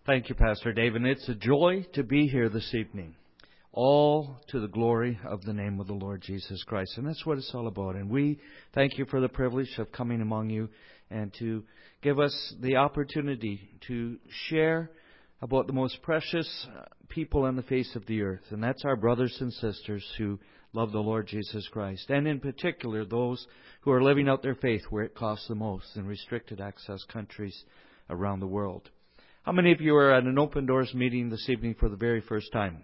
Thank you, Pastor Dave. And it's a joy to be here this evening. All to the glory of the name of the Lord Jesus Christ. And that's what it's all about. And we thank you for the privilege of coming among you and to give us the opportunity to share about the most precious people on the face of the earth. And that's our brothers and sisters who love the Lord Jesus Christ. And in particular, those who are living out their faith where it costs the most in restricted access countries around the world. How many of you are at an Open Doors meeting this evening for the very first time?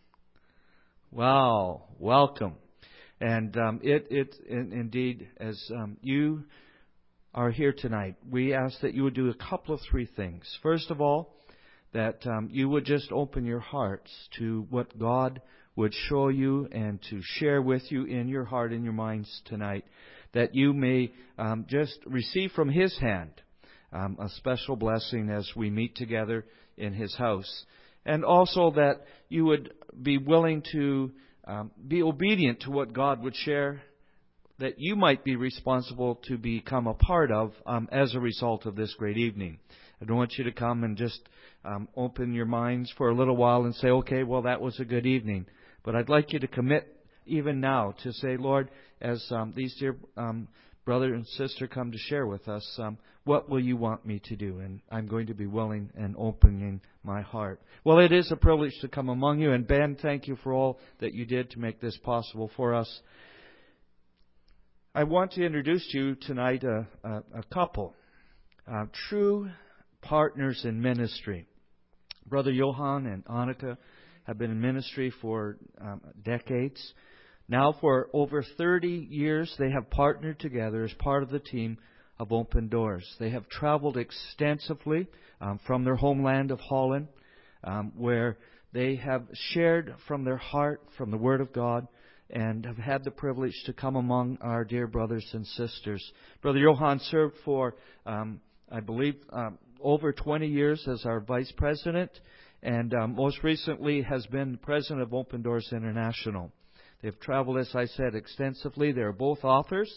Wow, welcome. And indeed, as you are here tonight, we ask that you would do a couple of three things. First of all, that you would just open your hearts to what God would show you and to share with you in your heart and your minds tonight, that you may just receive from His hand a special blessing as we meet together in His house. And also that you would be willing to be obedient to what God would share, that you might be responsible to become a part of as a result of this great evening. I don't want you to come and just open your minds for a little while and say, okay, well, that was a good evening. But I'd like you to commit even now to say, Lord, as these dear brother and sister come to share with us, what will you want me to do? And I'm going to be willing and opening my heart. Well, it is a privilege to come among you. And Ben, thank you for all that you did to make this possible for us. I want to introduce to you tonight a couple, true partners in ministry. Brother Johan and Annika have been in ministry for decades. Now, for over 30 years, they have partnered together as part of the team of Open Doors. They have traveled extensively from their homeland of Holland, where they have shared from their heart, from the Word of God, and have had the privilege to come among our dear brothers and sisters. Brother Johan served for, I believe, over 20 years as our vice president, and most recently has been president of Open Doors International. They've traveled, as I said, extensively. They're both authors.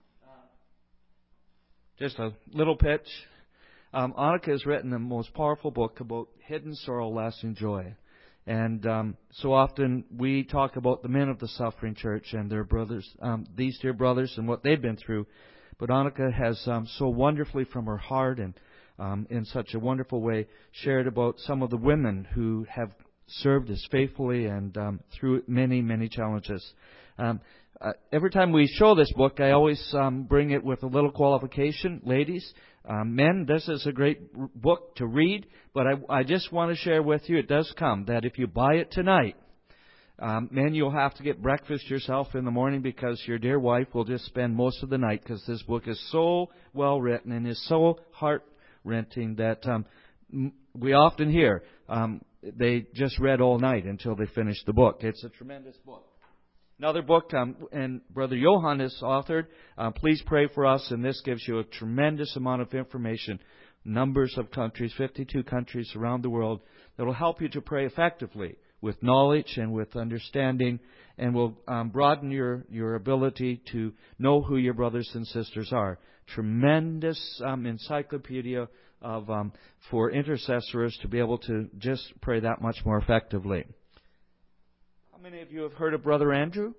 Just a little pitch. Annika has written the most powerful book about hidden sorrow, lasting joy. And so often we talk about the men of the suffering church and their brothers, these dear brothers and what they've been through. But Annika has so wonderfully from her heart and in such a wonderful way shared about some of the women who have served as faithfully and through many, many challenges. Every time we show this book, I always bring it with a little qualification. Ladies, men, this is a great book to read, but I just want to share with you, it does come, that if you buy it tonight, men, you'll have to get breakfast yourself in the morning because your dear wife will just spend most of the night because this book is so well written and is so heart-wrenching that we often hear they just read all night until they finished the book. It's a tremendous book. Another book, and Brother Johan has authored, Please Pray for Us, and this gives you a tremendous amount of information, numbers of countries, 52 countries around the world, that will help you to pray effectively with knowledge and with understanding, and will broaden your ability to know who your brothers and sisters are. Tremendous encyclopedia of for intercessors to be able to just pray that much more effectively. How many of you have heard of Brother Andrew?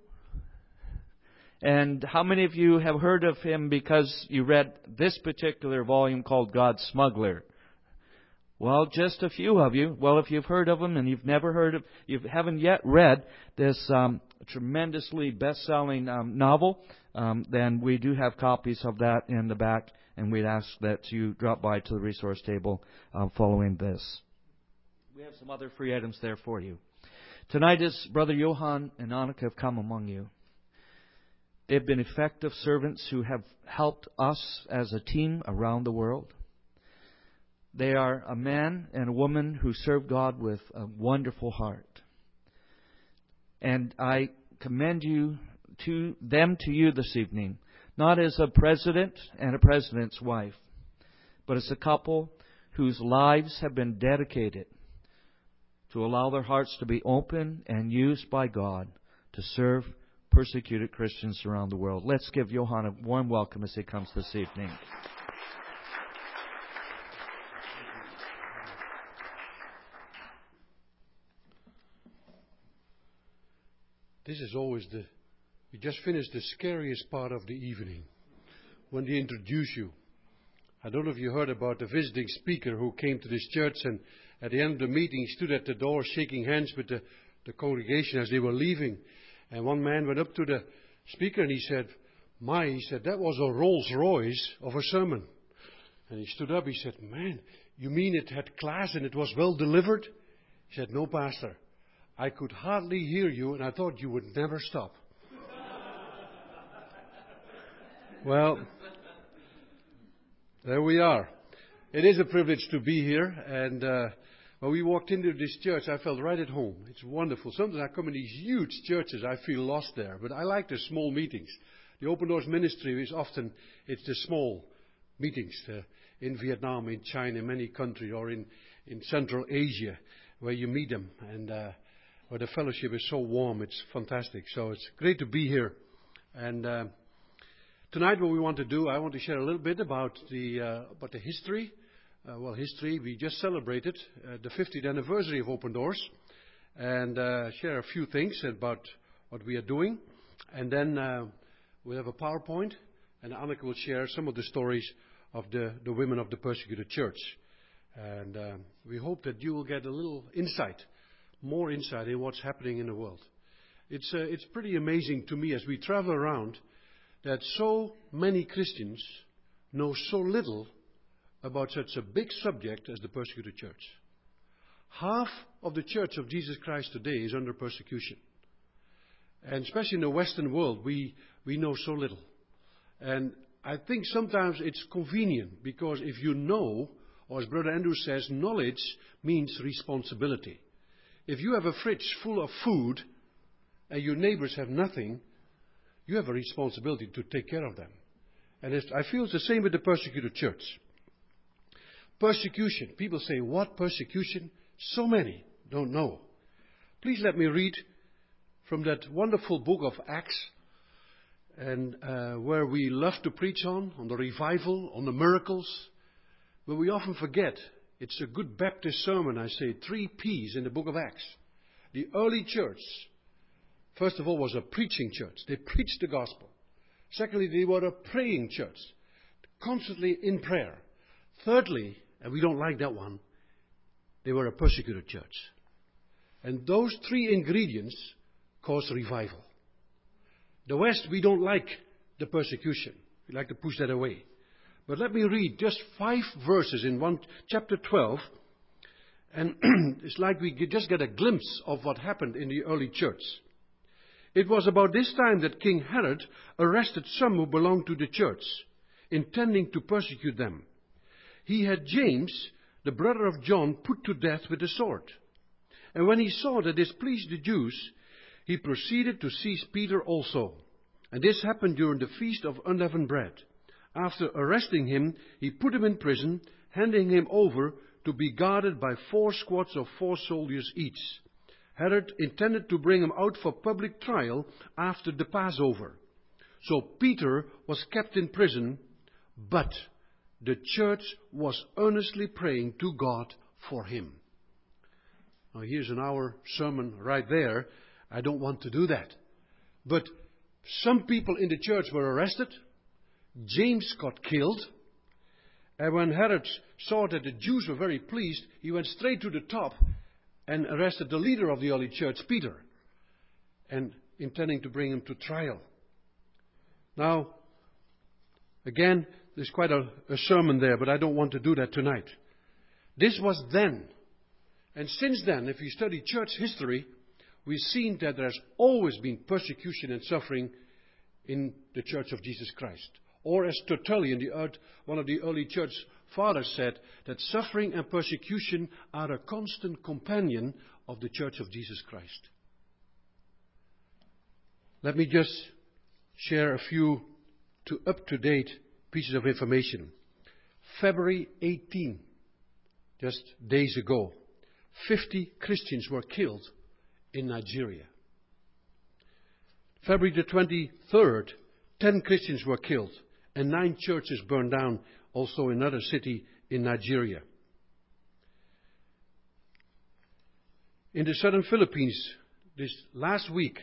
And how many of you have heard of him because you read this particular volume called God's Smuggler? Well, just a few of you. Well, if you've heard of him and you've never heard of, you haven't yet read this tremendously best-selling novel, then we do have copies of that in the back, and we'd ask that you drop by to the resource table following this. We have some other free items there for you. Tonight, as Brother Johan and Annika have come among you, they've been effective servants who have helped us as a team around the world. They are a man and a woman who serve God with a wonderful heart. And I commend you to you this evening, not as a president and a president's wife, but as a couple whose lives have been dedicated to allow their hearts to be open and used by God to serve persecuted Christians around the world. Let's give Johan a warm welcome as he comes this evening. This is always we just finished the scariest part of the evening, when they introduce you. I don't know if you heard about the visiting speaker who came to this church, and at the end of the meeting he stood at the door shaking hands with the congregation as they were leaving. And one man went up to the speaker and he said, that was a Rolls Royce of a sermon. And he stood up, he said, man, you mean it had class and it was well delivered? He said, no, Pastor. I could hardly hear you, and I thought you would never stop. Well, there we are. It is a privilege to be here, and when we walked into this church, I felt right at home. It's wonderful. Sometimes I come in these huge churches, I feel lost there, but I like the small meetings. The Open Doors ministry is often, it's the small meetings in Vietnam, in China, in many countries, or in Central Asia, where you meet them, and where the fellowship is so warm. It's fantastic. So it's great to be here. And tonight what we want to do, I want to share a little bit about the history. History, we just celebrated the 50th anniversary of Open Doors, and share a few things about what we are doing. And then we'll have a PowerPoint, and Anneke will share some of the stories of the women of the persecuted church. And we hope that you will get a little insight, more insight in what's happening in the world. It's pretty amazing to me as we travel around that so many Christians know so little about such a big subject as the persecuted church. Half of the church of Jesus Christ today is under persecution. And especially in the Western world, we know so little. And I think sometimes it's convenient, because if you know, or as Brother Andrew says, knowledge means responsibility. If you have a fridge full of food and your neighbors have nothing, you have a responsibility to take care of them. And I feel it's the same with the persecuted church. Persecution. People say, what persecution? So many don't know. Please let me read from that wonderful book of Acts, and where we love to preach on the revival, on the miracles, but we often forget. It's a good Baptist sermon, I say, 3 P's in the book of Acts. The early church, first of all, was a preaching church. They preached the gospel. Secondly, they were a praying church, constantly in prayer. Thirdly, and we don't like that one, they were a persecuted church. And those 3 ingredients cause revival. The West, we don't like the persecution. We like to push that away. But let me read just 5 verses in chapter 12. And it's like we just get a glimpse of what happened in the early church. It was about this time that King Herod arrested some who belonged to the church, intending to persecute them. He had James, the brother of John, put to death with the sword. And when he saw that this pleased the Jews, he proceeded to seize Peter also. And this happened during the feast of unleavened bread. After arresting him, he put him in prison, handing him over to be guarded by 4 squads of 4 soldiers each. Herod intended to bring him out for public trial after the Passover. So Peter was kept in prison, but the church was earnestly praying to God for him. Now here's an hour sermon right there. I don't want to do that. But some people in the church were arrested. James got killed. And when Herod saw that the Jews were very pleased, he went straight to the top and arrested the leader of the early church, Peter, and intending to bring him to trial. Now, again, there's quite a sermon there, but I don't want to do that tonight. This was then. And since then, if you study church history, we've seen that there's always been persecution and suffering in the church of Jesus Christ. Or as Tertullian, one of the early church fathers, said, that suffering and persecution are a constant companion of the church of Jesus Christ. Let me just share a few up-to-date pieces of information. February 18, just days ago, 50 Christians were killed in Nigeria. February the 23rd, 10 Christians were killed and 9 churches burned down, also in another city in Nigeria. In the southern Philippines, this last week,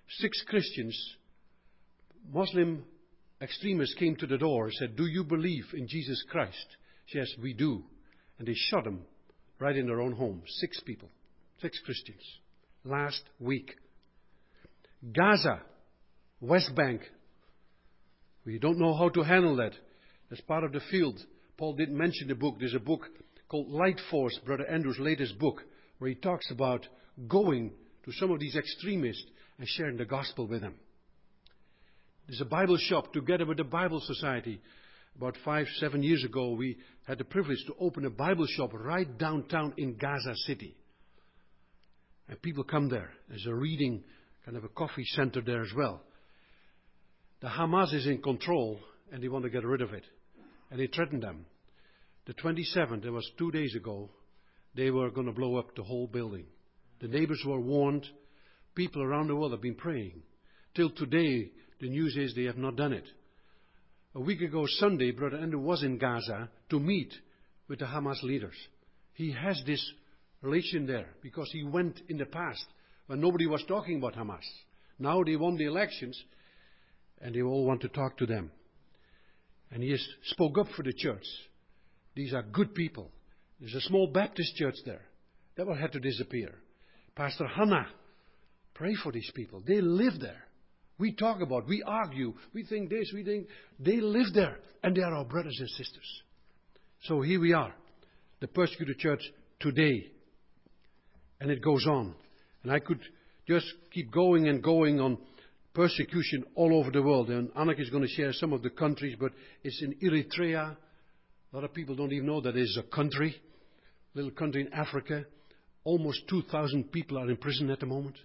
6 Christians, Muslim extremists, came to the door and said, "Do you believe in Jesus Christ?" Yes, we do. And they shot them right in their own home. 6 people, 6 Christians, last week. Gaza, West Bank. We don't know how to handle that. That's part of the field. Paul didn't mention the book. There's a book called Light Force, Brother Andrew's latest book, where he talks about going to some of these extremists and sharing the gospel with them. There's a Bible shop together with the Bible Society. About 5-7 years ago, we had the privilege to open a Bible shop right downtown in Gaza City. And people come there. There's a reading, kind of a coffee center there as well. The Hamas is in control, and they want to get rid of it. And they threatened them. The 27th, that was 2 days ago, they were going to blow up the whole building. The neighbors were warned. People around the world have been praying. Till today, the news is they have not done it. A week ago Sunday, Brother Andrew was in Gaza to meet with the Hamas leaders. He has this relation there because he went in the past when nobody was talking about Hamas. Now they won the elections and they all want to talk to them. And he has spoke up for the church. These are good people. There's a small Baptist church there. That will have to disappear. Pastor Hannah, pray for these people. They live there. We talk about, we argue, we think this, we think. They live there. And they are our brothers and sisters. So here we are. The persecuted church today. And it goes on. And I could just keep going and going on persecution all over the world. And Anneke is going to share some of the countries, but it's in Eritrea. A lot of people don't even know that it is a country. Little country in Africa. Almost 2,000 people are in prison at the moment.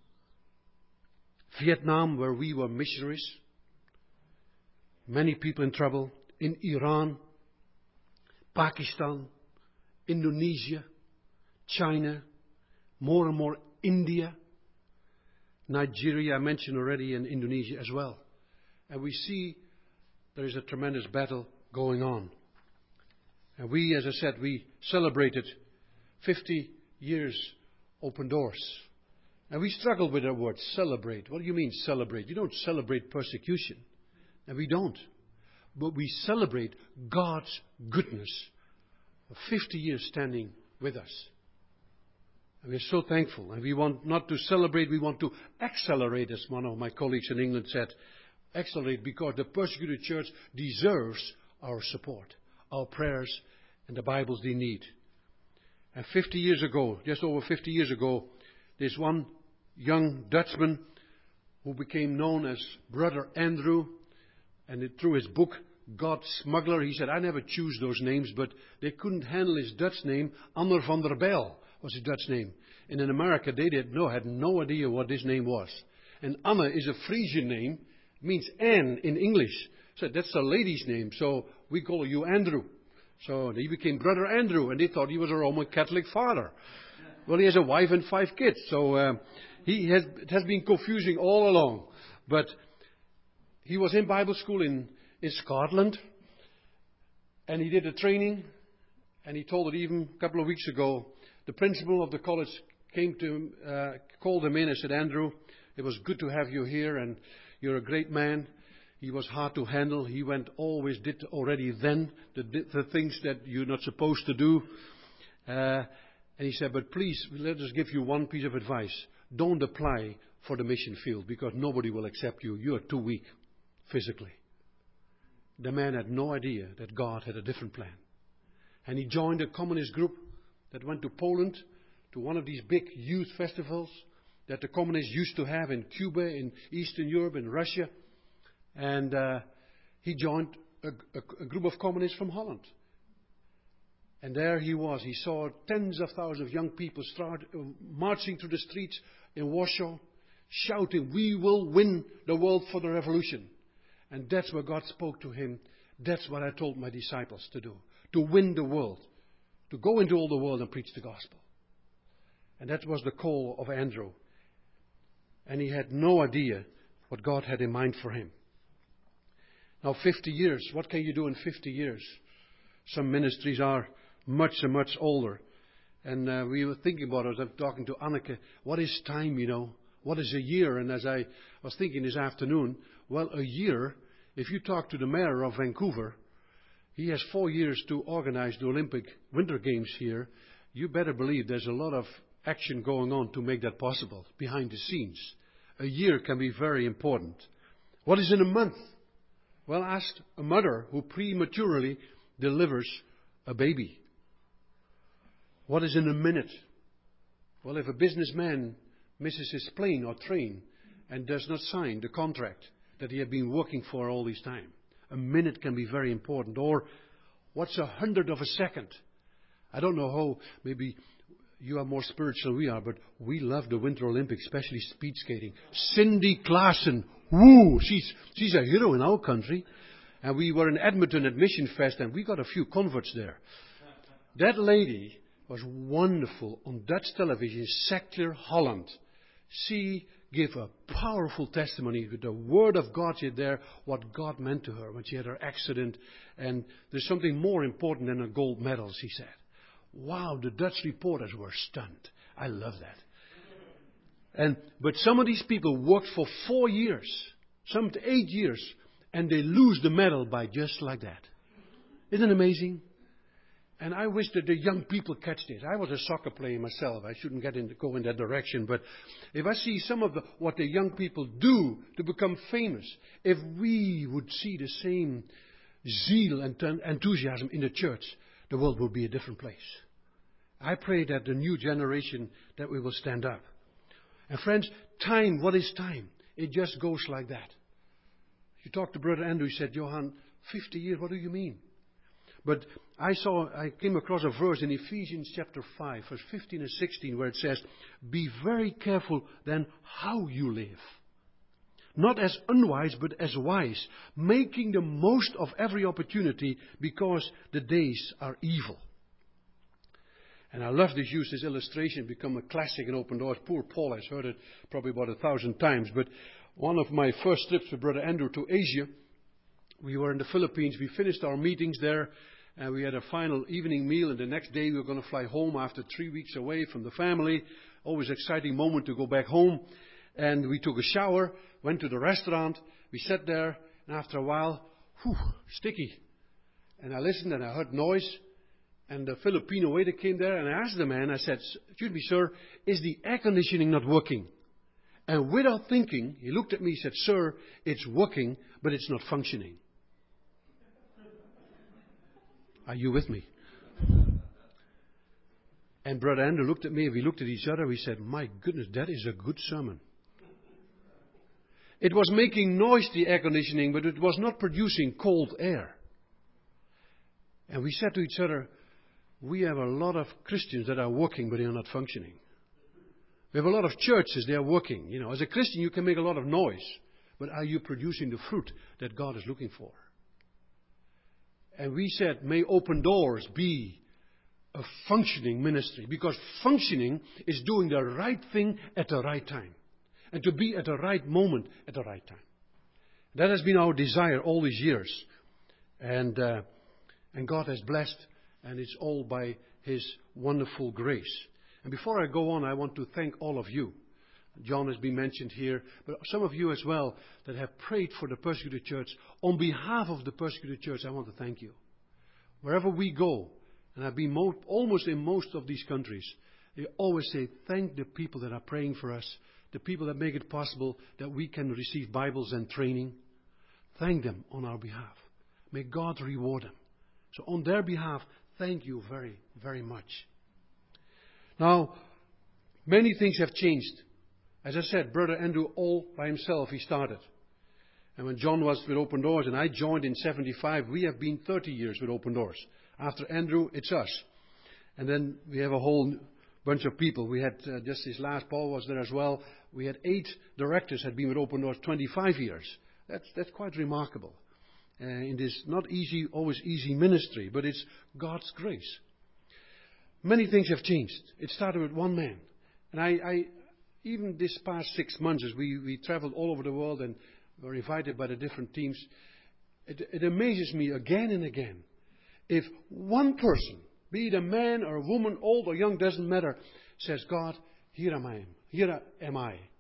Vietnam, where we were missionaries. Many people in trouble. In Iran, Pakistan, Indonesia, China, more and more India, Nigeria, I mentioned already, and Indonesia as well. And we see there is a tremendous battle going on. And we, as I said, we celebrated 50 years open doors. And we struggle with that word, celebrate. What do you mean celebrate? You don't celebrate persecution. And we don't. But we celebrate God's goodness of 50 years standing with us. And we're so thankful. And we want not to celebrate, we want to accelerate, as one of my colleagues in England said. Accelerate because the persecuted church deserves our support, our prayers, and the Bibles they need. And 50 years ago, just over 50 years ago, there's one young Dutchman who became known as Brother Andrew. And through his book, God Smuggler, he said, I never choose those names, but they couldn't handle his Dutch name. Anner van der Bijl was his Dutch name. And in America, they had no idea what this name was. And Anne is a Frisian name, means Anne in English. So that's a lady's name, so we call you Andrew. So he became Brother Andrew, and they thought he was a Roman Catholic father. Well, he has a wife and 5 kids, so it has been confusing all along. But he was in Bible school in Scotland, and he did a training, and he told it even a couple of weeks ago. The principal of the college came to him, called him in and said, Andrew, it was good to have you here, and you're a great man. He was hard to handle. He did already then the things that you're not supposed to do. And he said, but please, let us give you one piece of advice. Don't apply for the mission field because nobody will accept you. You are too weak physically. The man had no idea that God had a different plan. And he joined a communist group that went to Poland, to one of these big youth festivals that the communists used to have in Cuba, in Eastern Europe, in Russia. And he joined a group of communists from Holland. And there he was. He saw tens of thousands of young people start marching through the streets in Warsaw, shouting, we will win the world for the revolution. And that's where God spoke to him. That's what I told my disciples to do. To win the world. To go into all the world and preach the gospel. And that was the call of Andrew. And he had no idea what God had in mind for him. Now 50 years, what can you do in 50 years? Some ministries are much and much older. And we were thinking about it, I was talking to Anneke, what is time, what is a year? And as I was thinking this afternoon, well, a year, if you talk to the mayor of Vancouver, he has 4 years to organize the Olympic Winter Games here. You better believe there's a lot of action going on to make that possible behind the scenes. A year can be very important. What is in a month? Well, ask a mother who prematurely delivers a baby. What is in a minute? Well, if a businessman misses his plane or train and does not sign the contract that he had been working for all this time, a minute can be very important. Or what's 100th of a second? I don't know how, maybe you are more spiritual than we are, but we love the Winter Olympics, especially speed skating. Cindy Klaassen, woo! She's a hero in our country. And we were in Edmonton at Mission Fest, and we got a few converts there. That lady was wonderful on Dutch television, Secular Holland. She gave a powerful testimony with the Word of God there, what God meant to her when she had her accident. And there's something more important than a gold medal, she said. Wow, the Dutch reporters were stunned. I love that. But some of these people worked for 4 years, some to 8 years, and they lose the medal by just like that. Isn't it amazing? And I wish that the young people catch this. I was a soccer player myself. I shouldn't go in that direction. But if I see some of what the young people do to become famous, if we would see the same zeal and enthusiasm in the church, the world will be a different place. I pray that the new generation, that we will stand up. And friends, time, what is time? It just goes like that. You talked to Brother Andrew, he said, Johan, 50 years, what do you mean? But I came across a verse in Ephesians chapter 5, verse 15 and 16, where it says, be very careful then how you live. Not as unwise, but as wise, making the most of every opportunity, because the days are evil. And I love this use, this illustration, become a classic in Open Doors. Poor Paul has heard it probably about 1,000 times. But one of my first trips with Brother Andrew to Asia, we were in the Philippines. We finished our meetings there, and we had a final evening meal. And the next day we were going to fly home after 3 weeks away from the family. Always exciting moment to go back home. And we took a shower, went to the restaurant. We sat there, and after a while, sticky. And I listened, and I heard noise. And the Filipino waiter came there, and I asked the man, I said, excuse me, sir, is the air conditioning not working? And without thinking, he looked at me, he said, sir, it's working, but it's not functioning. Are you with me? And Brother Andrew looked at me, and we looked at each other, we said, my goodness, that is a good sermon. It was making noise, the air conditioning, but it was not producing cold air. And we said to each other, we have a lot of Christians that are working, but they are not functioning. We have a lot of churches, they are working. You know, as a Christian, you can make a lot of noise, but are you producing the fruit that God is looking for? And we said, may Open Doors be a functioning ministry, because functioning is doing the right thing at the right time, and to be at the right moment at the right time. That has been our desire all these years, and God has blessed. And it's all by His wonderful grace. And before I go on, I want to thank all of you. John has been mentioned here, but some of you as well that have prayed for the persecuted church. On behalf of the persecuted church, I want to thank you. Wherever we go, and I've been almost in most of these countries, they always say, thank the people that are praying for us, the people that make it possible that we can receive Bibles and training. Thank them on our behalf. May God reward them. So on their behalf, thank you very, very much. Now, many things have changed. As I said, Brother Andrew, all by himself, he started. And when John was with Open Doors, and I joined in 75, we have been 30 years with Open Doors. After Andrew, it's us. And then we have a whole bunch of people. We had, just this last, Paul was there as well. We had 8 directors had been with Open Doors 25 years. That's quite remarkable. In this not always easy ministry, but it's God's grace. Many things have changed. It started with one man. And I even this past 6 months, as we traveled all over the world and were invited by the different teams, it amazes me again and again. If one person, be it a man or a woman, old or young, doesn't matter, says, God, here am I.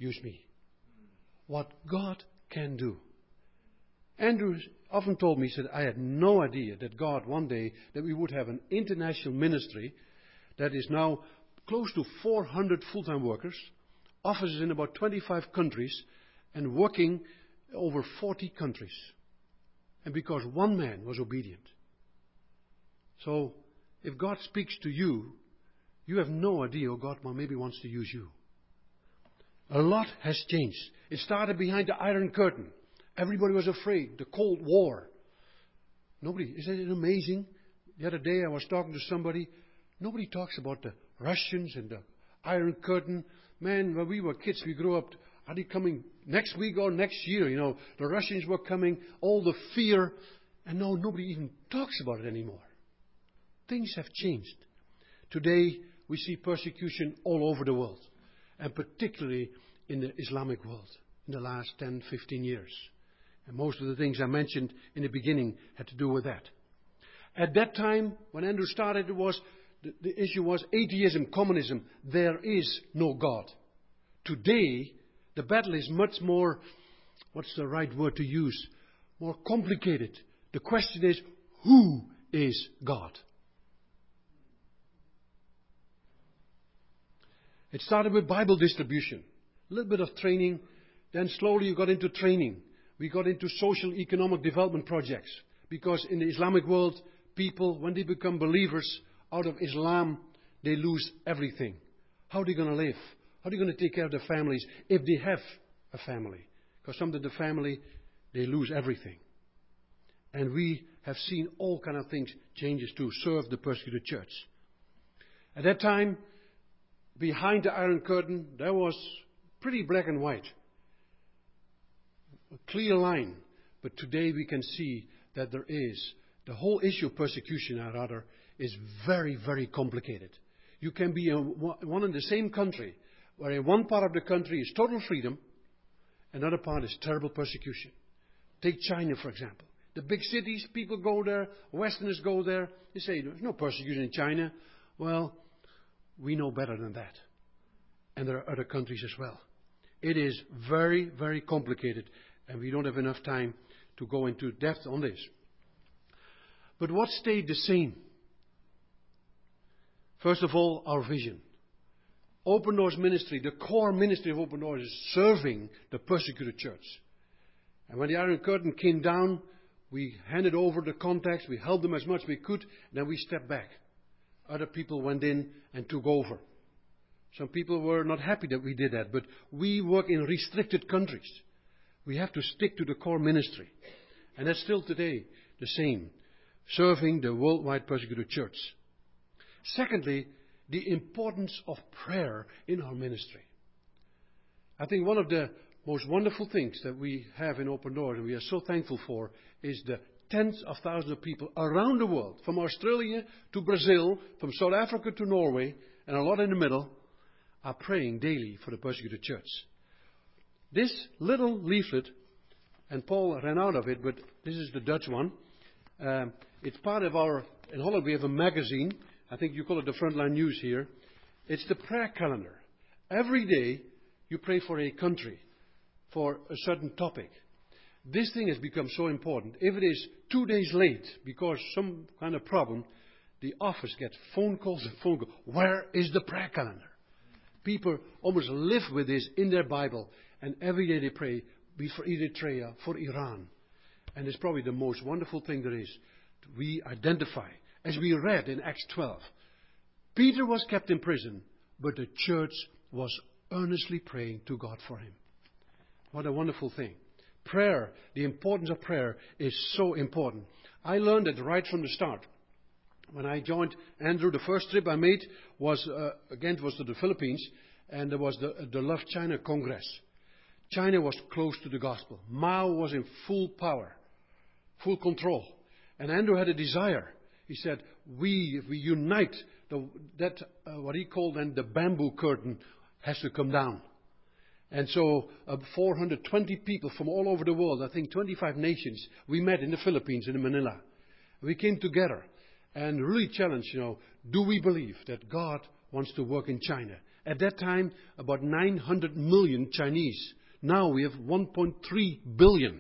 use me. What God can do. Andrew often told me, he said, I had no idea that God one day, that we would have an international ministry that is now close to 400 full-time workers, offices in about 25 countries, and working over 40 countries. And because one man was obedient. So, if God speaks to you, you have no idea how God maybe wants to use you. A lot has changed. It started behind the Iron Curtain. Everybody was afraid. The Cold War. Isn't it amazing? The other day I was talking to somebody. Nobody talks about the Russians and the Iron Curtain. Man, when we were kids, we grew up. Are they coming next week or next year? The Russians were coming. All the fear. And now nobody even talks about it anymore. Things have changed. Today, we see persecution all over the world. And particularly in the Islamic world. In the last 10, 15 years. And most of the things I mentioned in the beginning had to do with that. At that time, when Andrew started, the issue was atheism, communism. There is no God. Today, the battle is much more, what's the right word to use? More complicated. The question is, who is God? It started with Bible distribution. A little bit of training. Then slowly you got into training. We got into social economic development projects. Because in the Islamic world, people, when they become believers out of Islam, they lose everything. How are they going to live? How are they going to take care of their families if they have a family? Because some of the family, they lose everything. And we have seen all kind of things, changes to serve the persecuted church. At that time, behind the Iron Curtain, there was pretty black and white. A clear line. But today we can see that there is, the whole issue of persecution, is very, very complicated. You can be in one and the same country, where in one part of the country is total freedom, another part is terrible persecution. Take China, for example. The big cities, people go there, Westerners go there. They say, there's no persecution in China. Well, we know better than that. And there are other countries as well. It is very, very complicated. And we don't have enough time to go into depth on this. But what stayed the same? First of all, our vision. Open Doors Ministry, the core ministry of Open Doors is serving the persecuted church. And when the Iron Curtain came down, we handed over the contacts, we helped them as much as we could, and then we stepped back. Other people went in and took over. Some people were not happy that we did that, but we work in restricted countries. We have to stick to the core ministry. And that's still today the same. Serving the worldwide persecuted church. Secondly, the importance of prayer in our ministry. I think one of the most wonderful things that we have in Open Doors, and we are so thankful for, is the tens of thousands of people around the world, from Australia to Brazil, from South Africa to Norway, and a lot in the middle, are praying daily for the persecuted church. This little leaflet, and Paul ran out of it, but this is the Dutch one. It's part of in Holland we have a magazine. I think you call it the Frontline News here. It's the prayer calendar. Every day you pray for a country, for a certain topic. This thing has become so important. If it is 2 days late because some kind of problem, the office gets phone calls and phone calls. Where is the prayer calendar? People almost live with this in their Bible. And every day they pray, be for Eritrea, for Iran. And it's probably the most wonderful thing there is. We identify, as we read in Acts 12, Peter was kept in prison, but the church was earnestly praying to God for him. What a wonderful thing. Prayer, the importance of prayer is so important. I learned it right from the start. When I joined Andrew, the first trip I made was to the Philippines, and there was the Love China Congress. China was close to the gospel. Mao was in full power, full control. And Andrew had a desire. He said, if we unite, what he called then the bamboo curtain has to come down. And so 420 people from all over the world, I think 25 nations, we met in the Philippines, in Manila. We came together and really challenged, do we believe that God wants to work in China? At that time, about 900 million Chinese. Now we have 1.3 billion.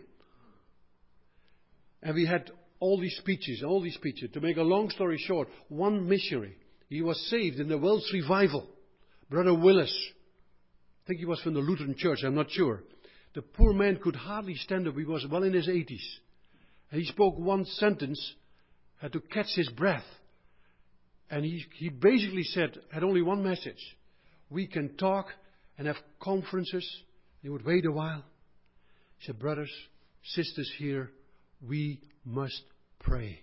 And we had all these speeches. To make a long story short, one missionary, he was saved in the Welsh revival. Brother Willis. I think he was from the Lutheran Church, I'm not sure. The poor man could hardly stand up. He was well in his 80s. And he spoke one sentence, had to catch his breath. And he basically had only one message. We can talk and have conferences. He would wait a while. He said, brothers, sisters here, we must pray.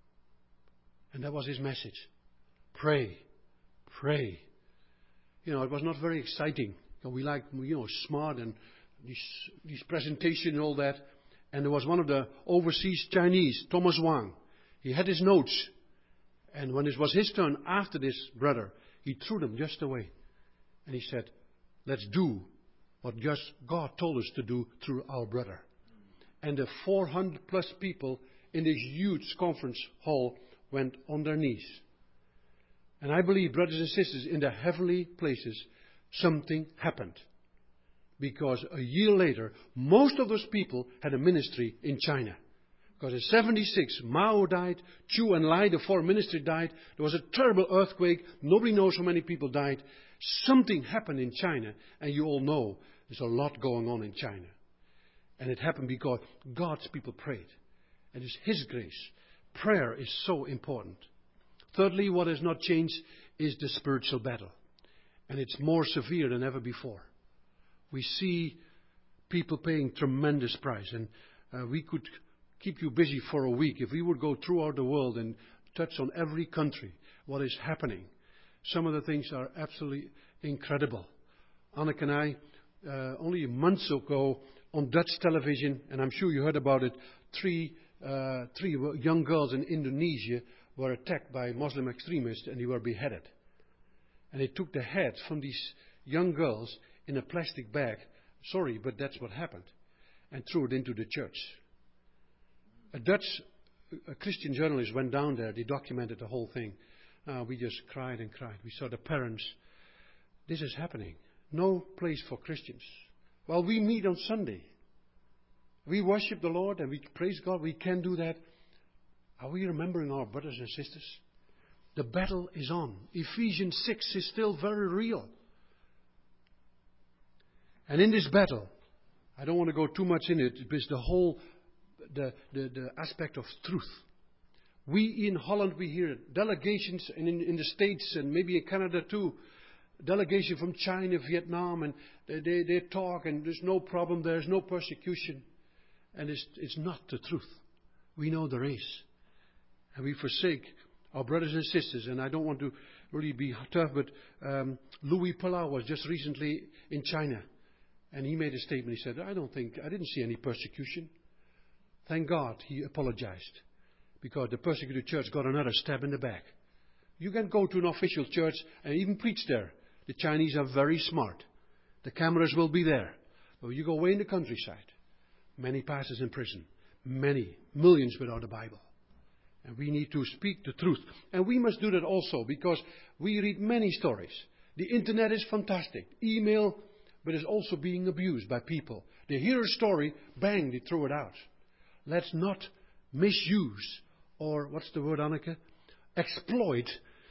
And that was his message. Pray. Pray. It was not very exciting. We like, smart and these presentation and all that. And there was one of the overseas Chinese, Thomas Wang. He had his notes. And when it was his turn after this brother, he threw them just away. And he said, let's do what just God told us to do through our brother. And the 400 plus people in this huge conference hall went on their knees. And I believe, brothers and sisters, in the heavenly places, something happened. Because a year later, most of those people had a ministry in China. Because in 76, Mao died, Chu Enlai, the foreign minister, died. There was a terrible earthquake. Nobody knows how many people died. Something happened in China, and you all know there's a lot going on in China. And it happened because God's people prayed. And it's His grace. Prayer is so important. Thirdly, what has not changed is the spiritual battle. And it's more severe than ever before. We see people paying tremendous price. And we could keep you busy for a week if we would go throughout the world and touch on every country what is happening. Some of the things are absolutely incredible. Anneke and I, only months ago on Dutch television, and I'm sure you heard about it, three young girls in Indonesia were attacked by Muslim extremists and they were beheaded. And they took the heads from these young girls in a plastic bag. Sorry, but that's what happened. And threw it into the church. A Christian journalist went down there. They documented the whole thing. We just cried and cried. We saw the parents. This is happening. No place for Christians. Well, we meet on Sunday. We worship the Lord and we praise God. We can do that. Are we remembering our brothers and sisters? The battle is on. Ephesians 6 is still very real. And in this battle, I don't want to go too much in it, because the aspect of truth. We in Holland, we hear delegations, and in the States and maybe in Canada too, delegation from China, Vietnam, and they talk, and there's no problem, there's no persecution. And it's not the truth. We know there is. And we forsake our brothers and sisters. And I don't want to really be tough, but Louis Palau was just recently in China. And he made a statement. He said, I didn't see any persecution. Thank God he apologized. Because the persecuted church got another stab in the back. You can go to an official church and even preach there. The Chinese are very smart. The cameras will be there. But you go away in the countryside. Many pastors in prison. Many, millions without a Bible. And we need to speak the truth. And we must do that also because we read many stories. The internet is fantastic. Email, but it's also being abused by people. They hear a story, bang, they throw it out. Let's not misuse, or what's the word, Anneke? Exploit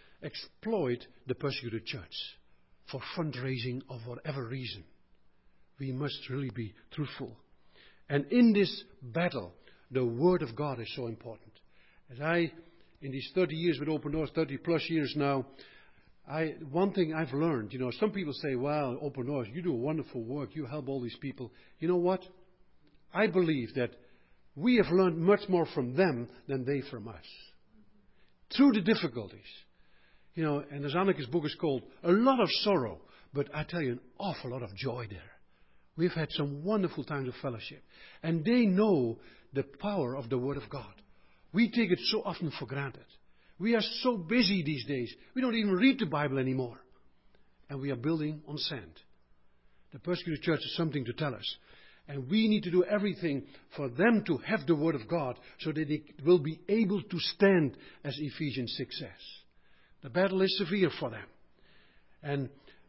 the persecuted church for fundraising of whatever reason. We must really be truthful. And in this battle, the Word of God is so important. As in these 30 years with Open Doors, 30 plus years now, one thing I've learned, some people say, well, Open Doors, you do a wonderful work, you help all these people. You know what? I believe that we have learned much more from them than they from us. Through the difficulties. And as Anneke's book is called, a lot of sorrow, but I tell you, an awful lot of joy there. We've had some wonderful times of fellowship. And they know the power of the Word of God. We take it so often for granted. We are so busy these days. We don't even read the Bible anymore. And we are building on sand. The persecuted church has something to tell us. And we need to do everything for them to have the Word of God so that they will be able to stand, as Ephesians 6 says. The battle is severe for them. And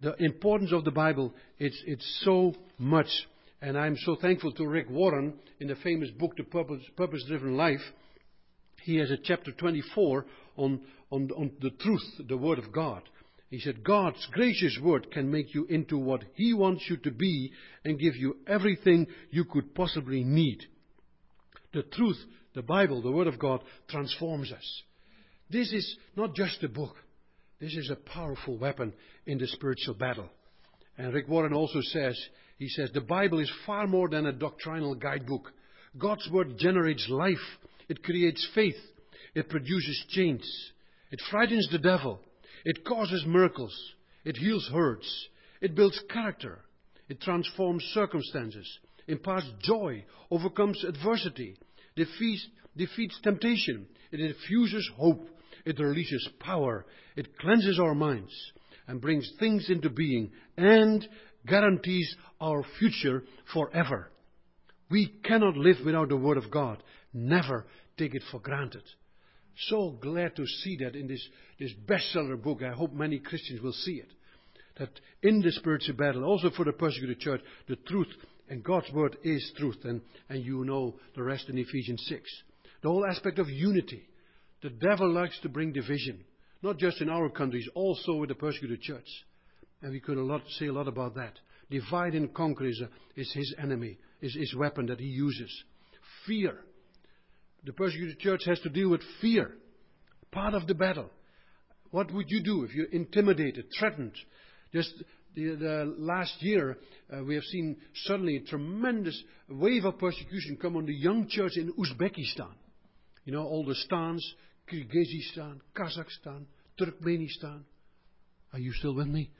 the importance of the Bible, it's so much. And I'm so thankful to Rick Warren in the famous book, The Purpose-Driven Life. He has a chapter 24 on the truth, the Word of God. He said, God's gracious Word can make you into what He wants you to be and give you everything you could possibly need. The truth, the Bible, the Word of God, transforms us. This is not just a book. This is a powerful weapon in the spiritual battle. And Rick Warren also says, he says, the Bible is far more than a doctrinal guidebook. God's Word generates life. It creates faith. It produces change. It frightens the devil. It causes miracles. It heals hurts. It builds character. It transforms circumstances. Imparts joy. Overcomes adversity. Defeats temptation. It infuses hope. It releases power. It cleanses our minds and brings things into being and guarantees our future forever. We cannot live without the Word of God. Never take it for granted. So glad to see that in this bestseller book. I hope many Christians will see it. That in the spiritual battle, also for the persecuted church, the truth and God's Word is truth. And you know the rest in Ephesians 6. The whole aspect of unity. The devil likes to bring division. Not just in our countries, also with the persecuted church. And we could say a lot about that. Divide and conquer is his enemy, is his weapon that he uses. Fear. The persecuted church has to deal with fear. Part of the battle. What would you do if you're intimidated, threatened? Just the last year, we have seen suddenly a tremendous wave of persecution come on the young church in Uzbekistan. You know, all the stans, Kyrgyzstan, Kazakhstan, Turkmenistan. Are you still with me?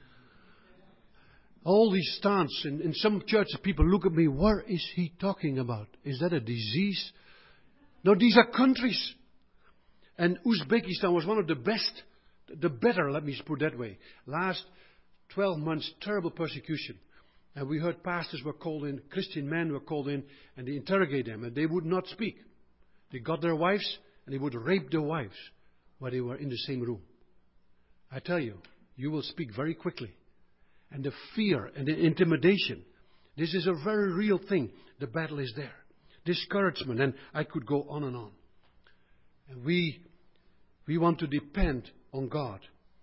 All these stans. In some churches, people look at me, what is he talking about? Is that a disease? No, these are countries. And Uzbekistan was one of the best, the better, let me put it that way. Last 12 months, terrible persecution. And we heard pastors were called in, Christian men were called in, and they interrogated them, and they would not speak. They got their wives, and they would rape their wives while they were in the same room. I tell you, you will speak very quickly. And the fear and the intimidation, this is a very real thing. The battle is there. Discouragement, and I could go on and on. And we want to depend on God.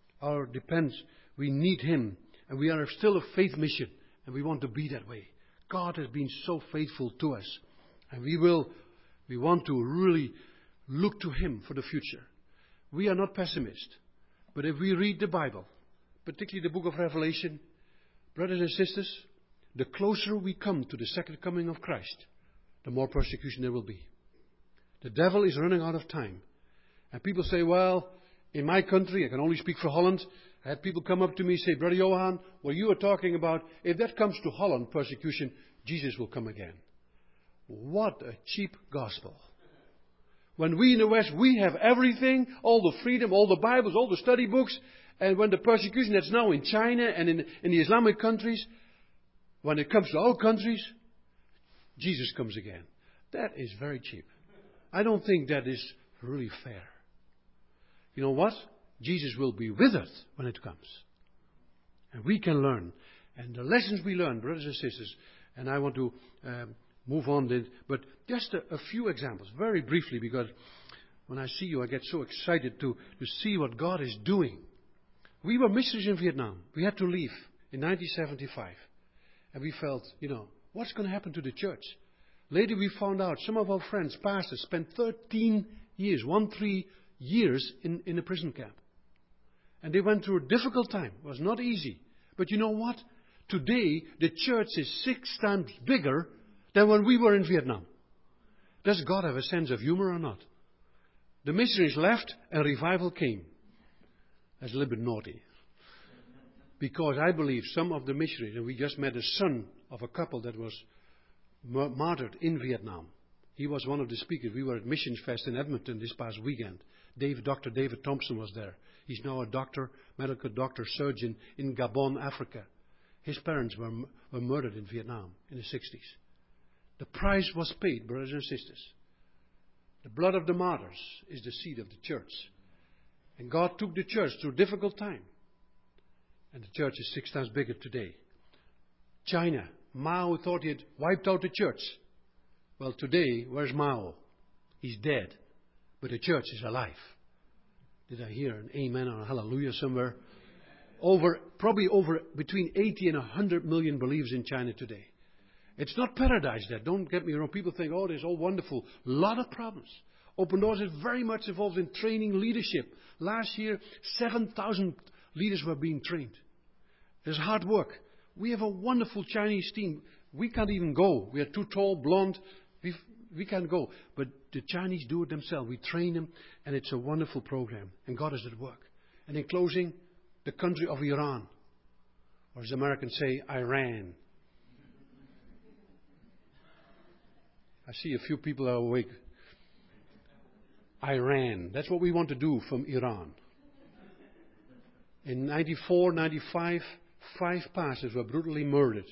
We need Him. And we are still a faith mission, and we want to be that way. God has been so faithful to us. And we want to really look to Him for the future. We are not pessimists. But if we read the Bible, particularly the book of Revelation, brothers and sisters, the closer we come to the second coming of Christ, the more persecution there will be. The devil is running out of time. And people say, well, in my country, I can only speak for Holland, I had people come up to me and say, Brother Johan, what you are talking about, if that comes to Holland, persecution, Jesus will come again. What a cheap gospel. When we in the West, we have everything, all the freedom, all the Bibles, all the study books, and when the persecution that's now in China and in the Islamic countries, when it comes to our countries, Jesus comes again. That is very cheap. I don't think that is really fair. You know what? Jesus will be with us when it comes. And we can learn. And the lessons we learn, brothers and sisters, and I want to move on, but just a few examples, very briefly, because when I see you, I get so excited to see what God is doing. We were missionaries in Vietnam. We had to leave in 1975. And we felt, what's going to happen to the church? Later we found out some of our friends, pastors, spent 13 years in a prison camp. And they went through a difficult time. It was not easy. But you know what? Today, the church is 6 times bigger than when we were in Vietnam. Does God have a sense of humor or not? The missionaries left and revival came. That's a little bit naughty. Because I believe some of the missionaries, and we just met a son of a couple that was martyred in Vietnam. He was one of the speakers. We were at Missions Fest in Edmonton this past weekend. Dr. David Thompson was there. He's now a doctor, medical doctor, surgeon in Gabon, Africa. His parents were murdered in Vietnam in the 60s. The price was paid, brothers and sisters. The blood of the martyrs is the seed of the church. And God took the church through a difficult time. And the church is 6 times bigger today. China. Mao thought he had wiped out the church. Well, today, where's Mao? He's dead. But the church is alive. Did I hear an amen or a hallelujah somewhere? Probably between 80 and 100 million believers in China today. It's not paradise there. Don't get me wrong. People think, oh, it's all wonderful. A lot of problems. Open Doors is very much involved in training leadership. Last year, 7,000 leaders were being trained. There's hard work. We have a wonderful Chinese team. We can't even go. We are too tall, blonde. We can't go. But the Chinese do it themselves. We train them, and it's a wonderful program. And God is at work. And in closing, the country of Iran. Or as Americans say, Iran. I see a few people are awake. Iran. That's what we want to do from Iran. In 94, 95, 5 pastors were brutally murdered.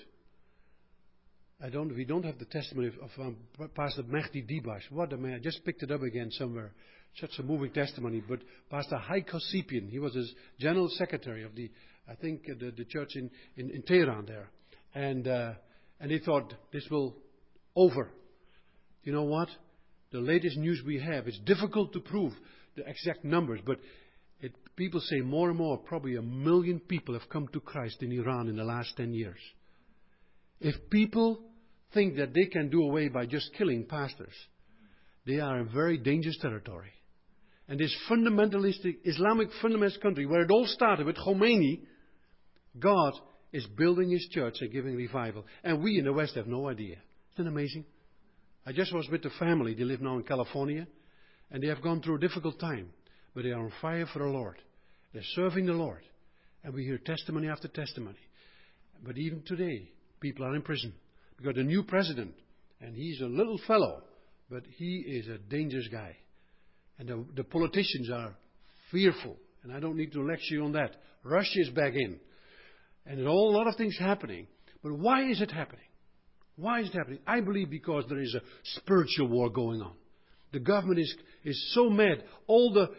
We don't have the testimony of Pastor Mehdi Dibash. What a man. I just picked it up again somewhere. Such a moving testimony. But Pastor Haiko Sipien, he was his general secretary of the church in Tehran there. And he thought, this will over. You know what? The latest news we have, it's difficult to prove the exact numbers, but people say more and more, probably 1 million people have come to Christ in Iran in the last 10 years. If people think that they can do away by just killing pastors, they are in very dangerous territory. And this fundamentalistic, Islamic fundamentalist country, where it all started with Khomeini, God is building His church and giving revival. And we in the West have no idea. Isn't that amazing? I just was with the family. They live now in California. And they have gone through a difficult time. But they are on fire for the Lord. They're serving the Lord. And we hear testimony after testimony. But even today, people are in prison. Because the new president, and he's a little fellow, but he is a dangerous guy. And the politicians are fearful. And I don't need to lecture you on that. Russia is back in. And there's a lot of things happening. But why is it happening? Why is it happening? I believe because there is a spiritual war going on. The government is so mad. All the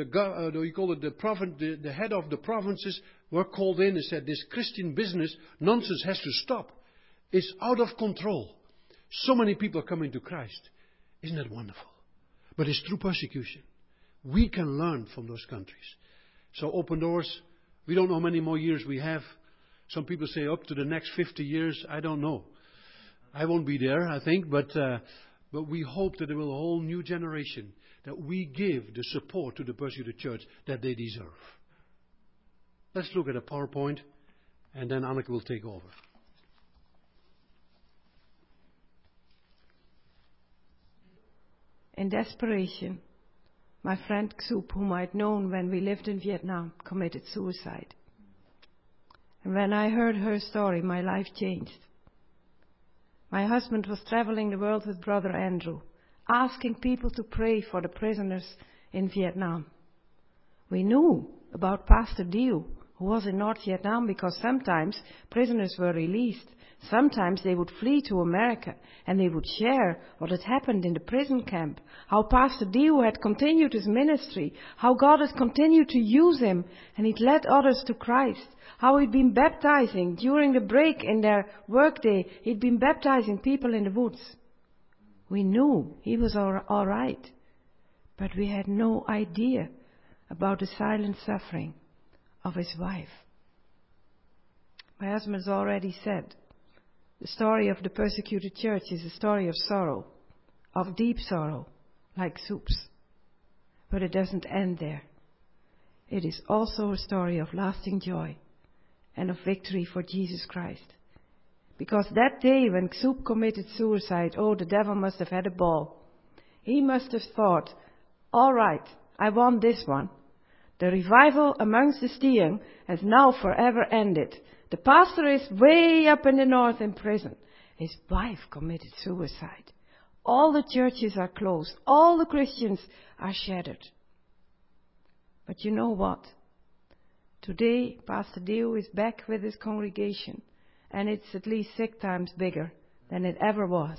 head of the provinces were called in and said, this Christian business nonsense has to stop. It's out of control. So many people are coming to Christ. Isn't that wonderful? But it's through persecution. We can learn from those countries. So Open Doors, we don't know how many more years we have. Some people say up to the next 50 years. I don't know. I won't be there, I think, but we hope that there will be a whole new generation, that we give the support to the persecuted church that they deserve. Let's look at a PowerPoint, and then Anneke will take over. In desperation, my friend Xup, whom I'd known when we lived in Vietnam, committed suicide. And when I heard her story, my life changed. My husband was traveling the world with Brother Andrew, asking people to pray for the prisoners in Vietnam. We knew about Pastor Dio, who was in North Vietnam, because sometimes prisoners were released. Sometimes they would flee to America, and they would share what had happened in the prison camp, how Pastor Dio had continued his ministry, how God had continued to use him, and he'd led others to Christ, how he'd been baptizing during the break in their workday. He'd been baptizing people in the woods. We knew he was all right, but we had no idea about the silent suffering of his wife. My husband has already said, the story of the persecuted church is a story of sorrow, of deep sorrow, like Xup's. But it doesn't end there. It is also a story of lasting joy and of victory for Jesus Christ. Because that day when Xup committed suicide, the devil must have had a ball. He must have thought, all right, I won this one. The revival amongst the Stiang has now forever ended. The pastor is way up in the north in prison. His wife committed suicide. All the churches are closed. All the Christians are shattered. But you know what? Today, Pastor Dio is back with his congregation, and it's at least 6 times bigger than it ever was.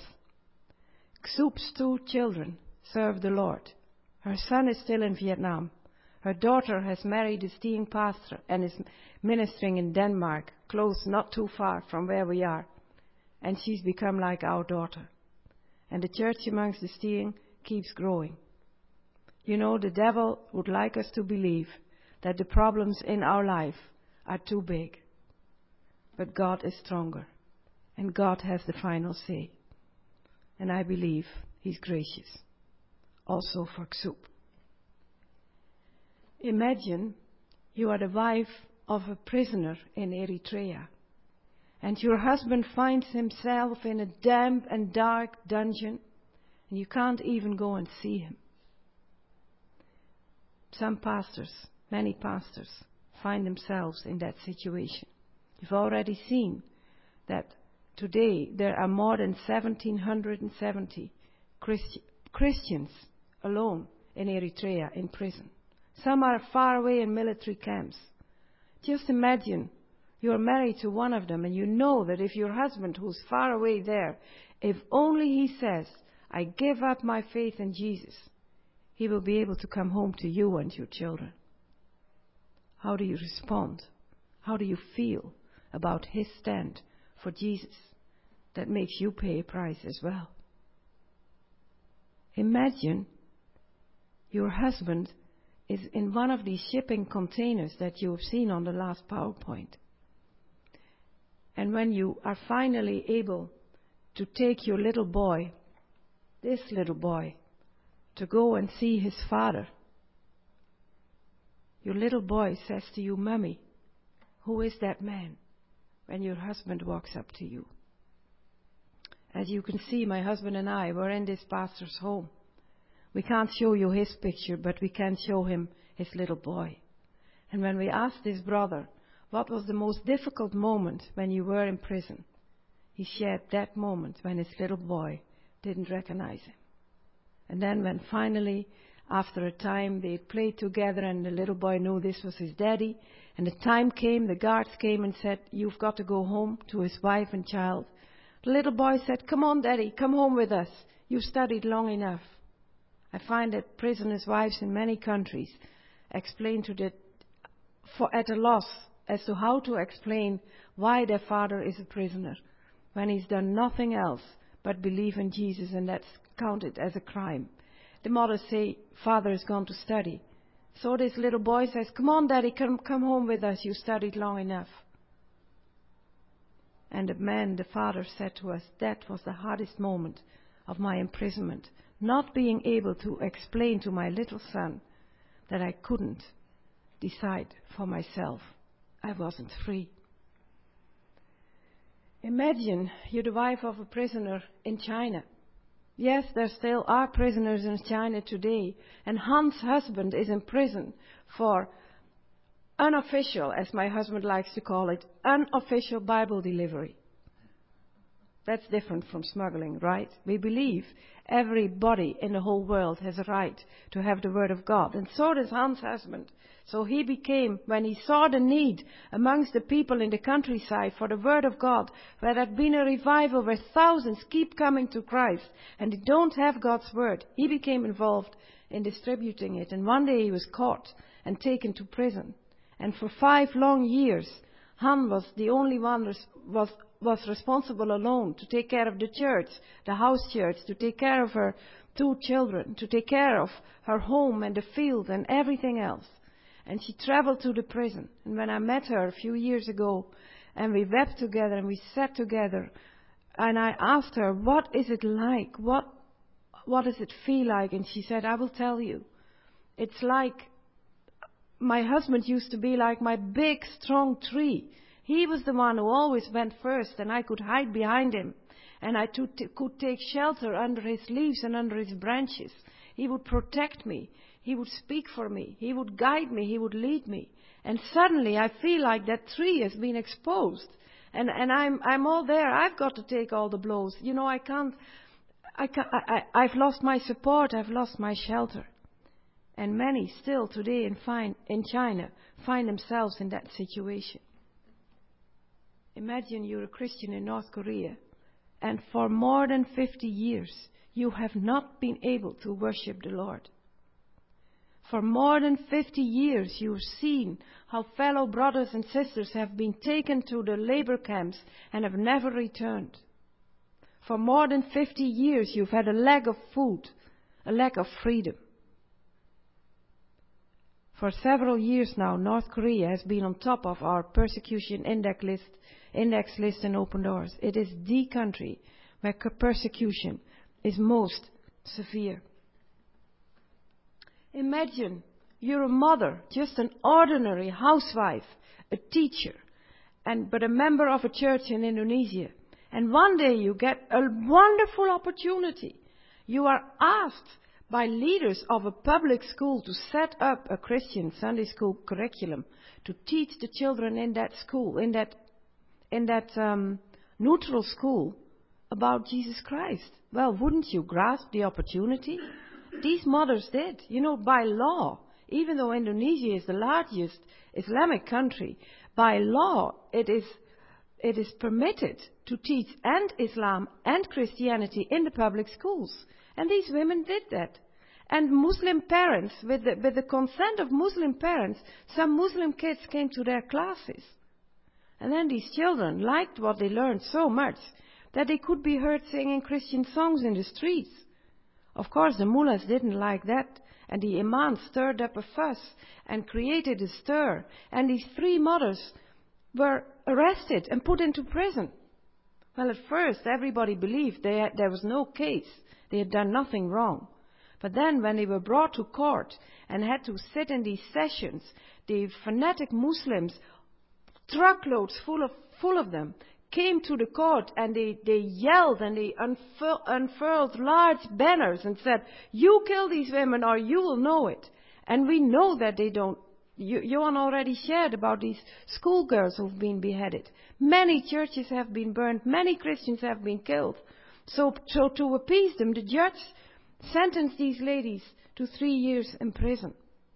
Xup's 2 children serve the Lord. Her son is still in Vietnam. Her daughter has married a skiing pastor and is ministering in Denmark, close, not too far from where we are. And she's become like our daughter. And the church amongst the skiing keeps growing. You know, the devil would like us to believe that the problems in our life are too big. But God is stronger. And God has the final say. And I believe He's gracious. Also for Ksup. Imagine you are the wife of a prisoner in Eritrea, and your husband finds himself in a damp and dark dungeon, and you can't even go and see him. Some pastors, many pastors, find themselves in that situation. You've already seen that today there are more than 1,770 Christians alone in Eritrea in prison. Some are far away in military camps. Just imagine you're married to one of them and you know that if your husband who's far away there, if only he says, I give up my faith in Jesus, he will be able to come home to you and your children. How do you respond? How do you feel about his stand for Jesus that makes you pay a price as well? Imagine your husband is in one of these shipping containers that you have seen on the last PowerPoint. And when you are finally able to take your little boy, this little boy, to go and see his father, your little boy says to you, Mommy, who is that man? When your husband walks up to you. As you can see, my husband and I were in this pastor's home. We can't show you his picture, but we can show him his little boy. And when we asked his brother, what was the most difficult moment when you were in prison? He shared that moment when his little boy didn't recognize him. And then when finally, after a time, they played together and the little boy knew this was his daddy, and the time came, the guards came and said, you've got to go home, to his wife and child. The little boy said, come on, Daddy, come home with us. You studied long enough. I find that prisoners' wives in many countries explain at a loss as to how to explain why their father is a prisoner when he's done nothing else but believe in Jesus, and that's counted as a crime. The mothers say, Father has gone to study. So this little boy says, come on, Daddy, come home with us. You studied long enough. And the father said to us, that was the hardest moment of my imprisonment. Not being able to explain to my little son that I couldn't decide for myself. I wasn't free. Imagine you're the wife of a prisoner in China. Yes, there still are prisoners in China today. And Hans' husband is in prison for unofficial, as my husband likes to call it, unofficial Bible delivery. That's different from smuggling, right? We believe everybody in the whole world has a right to have the Word of God. And so does Hans' husband. So he became, when he saw the need amongst the people in the countryside for the Word of God, where there had been a revival where thousands keep coming to Christ and they don't have God's Word, he became involved in distributing it. And one day he was caught and taken to prison. And for 5 long years, Han was the only one was responsible alone to take care of the church, the house church, to take care of her 2 children, to take care of her home and the field and everything else. And she traveled to the prison. And when I met her a few years ago, and we wept together and we sat together, and I asked her, what is it like? What does it feel like? And she said, I will tell you. It's like my husband used to be like my big, strong tree. He was the one who always went first, and I could hide behind him. And I could take shelter under his leaves and under his branches. He would protect me. He would speak for me. He would guide me. He would lead me. And suddenly I feel like that tree has been exposed. And I'm all there. I've got to take all the blows. You know, I've lost my support. I've lost my shelter. And many still today in China find themselves in that situation. Imagine you're a Christian in North Korea, and for more than 50 years, you have not been able to worship the Lord. For more than 50 years, you've seen how fellow brothers and sisters have been taken to the labor camps and have never returned. For more than 50 years, you've had a lack of food, a lack of freedom. For several years now, North Korea has been on top of our persecution index list in Open Doors. It is the country where persecution is most severe. Imagine you're a mother, just an ordinary housewife, a teacher, but a member of a church in Indonesia. And one day you get a wonderful opportunity. You are asked by leaders of a public school to set up a Christian Sunday school curriculum to teach the children in that school, in that neutral school, about Jesus Christ. Well, wouldn't you grasp the opportunity? These mothers did. You know, by law, even though Indonesia is the largest Islamic country, by law it is permitted to teach and Islam and Christianity in the public schools. And these women did that. And Muslim parents, with the consent of Muslim parents, some Muslim kids came to their classes. And then these children liked what they learned so much that they could be heard singing Christian songs in the streets. Of course, the mullahs didn't like that, and the imam stirred up a fuss and created a stir. And these 3 mothers were arrested and put into prison. Well, at first, everybody believed there was no case. They had done nothing wrong. But then, when they were brought to court and had to sit in these sessions, the fanatic Muslims, truckloads full of them, came to the court and they yelled and they unfurled large banners and said, "You kill these women or you will know it." And we know that they don't. Johan already shared about these schoolgirls who've been beheaded. Many churches have been burned. Many Christians have been killed. So to appease them, the judge sentenced these ladies to 3 years in prison.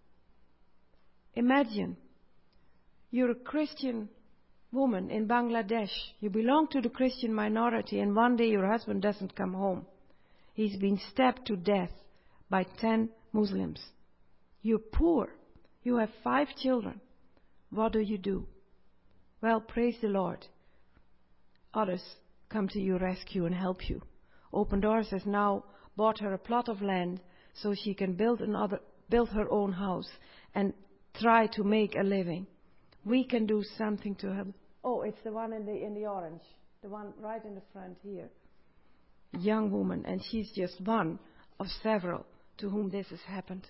Imagine, you're a Christian woman in Bangladesh. You belong to the Christian minority, and one day your husband doesn't come home. He's been stabbed to death by 10 Muslims. You're poor. You have 5 children. What do? Well, praise the Lord. Others come to your rescue and help you. Open Doors has now bought her a plot of land so she can build her own house and try to make a living. We can do something to help. Oh, it's the one in the orange, the one right in the front here. Young woman, and she's just one of several to whom this has happened.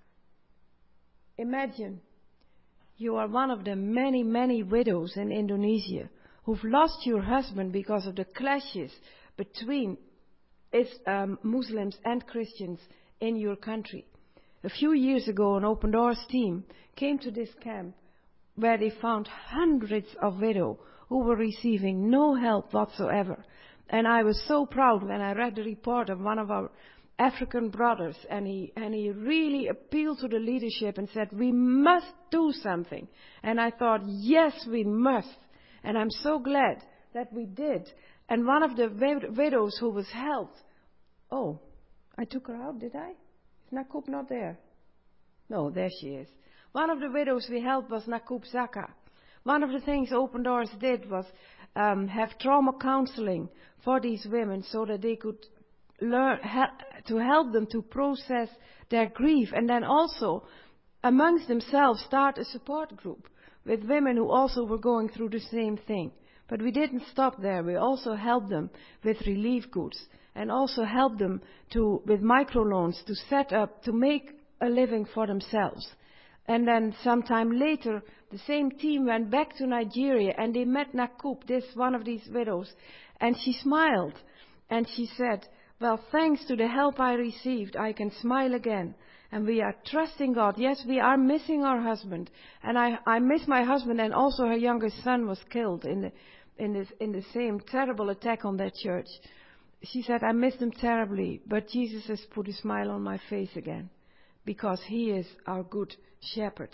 Imagine you are one of the many, many widows in Indonesia who've lost your husband because of the clashes between Muslims and Christians in your country. A few years ago, an Open Doors team came to this camp where they found hundreds of widows who were receiving no help whatsoever. And I was so proud when I read the report of one of our African brothers, and he really appealed to the leadership and said, "We must do something." And I thought, yes, we must. And I'm so glad that we did. And one of the widows who was helped, oh, I took her out, did I? Is Nakup not there? No, there she is. One of the widows we helped was Nakup Zaka. One of the things Open Doors did was have trauma counseling for these women so that they could learn to help them to process their grief, and then also amongst themselves start a support group with women who also were going through the same thing. But we didn't stop there. We also helped them with relief goods and also helped them with microloans to set up, to make a living for themselves. And then sometime later, the same team went back to Nigeria and they met Nakup, one of these widows, and she smiled and she said, "Well, thanks to the help I received, I can smile again. And we are trusting God. Yes, we are missing our husband. And I miss my husband, and also her youngest son was killed in the same terrible attack on that church." She said, "I miss them terribly, but Jesus has put a smile on my face again, because He is our good shepherd."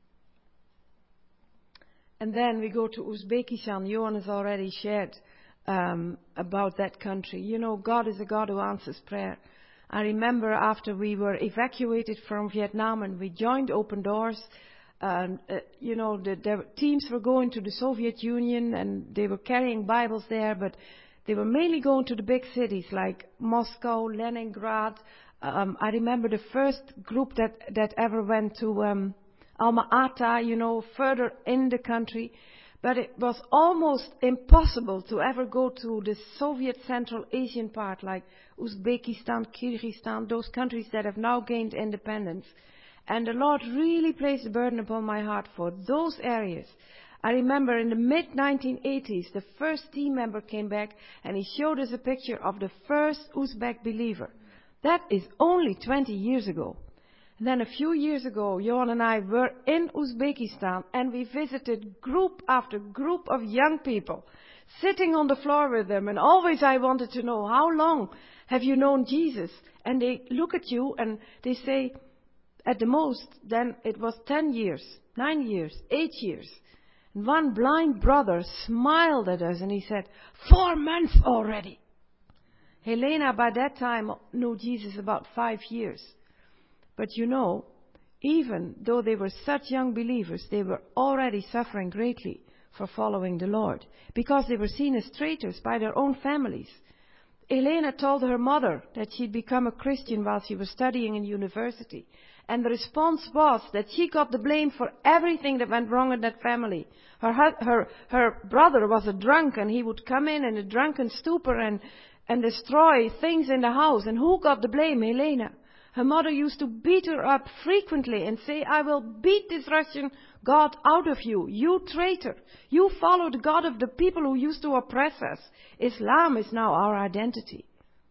And then we go to Uzbekistan. Johan has already shared about that country. You know, God is a God who answers prayer. I remember after we were evacuated from Vietnam and we joined Open Doors, the teams were going to the Soviet Union and they were carrying Bibles there, but they were mainly going to the big cities like Moscow, Leningrad. I remember the first group that ever went to Alma-Ata, further in the country. But it was almost impossible to ever go to the Soviet Central Asian part, like Uzbekistan, Kyrgyzstan, those countries that have now gained independence. And the Lord really placed a burden upon my heart for those areas. I remember in the mid-1980s, the first team member came back and he showed us a picture of the first Uzbek believer. That is only 20 years ago. And then a few years ago, Johan and I were in Uzbekistan and we visited group after group of young people, sitting on the floor with them. And always I wanted to know, how long have you known Jesus? And they look at you and they say, at the most, then it was 10 years, 9 years, 8 years. And one blind brother smiled at us and he said, 4 months already. Helena by that time knew Jesus about 5 years. But even though they were such young believers, they were already suffering greatly for following the Lord, because they were seen as traitors by their own families. Elena told her mother that she'd become a Christian while she was studying in university, and the response was that she got the blame for everything that went wrong in that family. Her brother was a drunk, and he would come in a drunken stupor and destroy things in the house. And who got the blame? Elena. Her mother used to beat her up frequently and say, I will beat this Russian God out of you. You traitor. You follow the God of the people who used to oppress us. Islam is now our identity.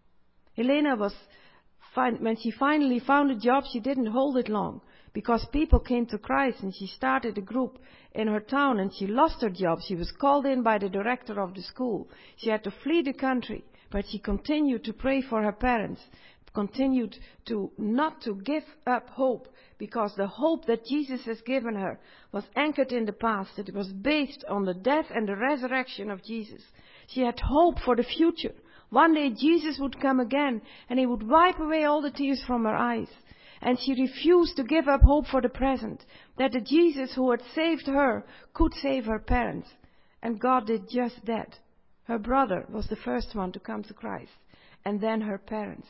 Elena when she finally found a job, she didn't hold it long, because people came to Christ and she started a group in her town and she lost her job. She was called in by the director of the school. She had to flee the country, but she continued to pray for her parents. Continued to not to give up hope, because the hope that Jesus has given her was anchored in the past. It was based on the death and the resurrection of Jesus. She had hope for the future. One day Jesus would come again and he would wipe away all the tears from her eyes. And she refused to give up hope for the present, that the Jesus who had saved her could save her parents. And God did just that. Her brother was the first one to come to Christ, and then her parents.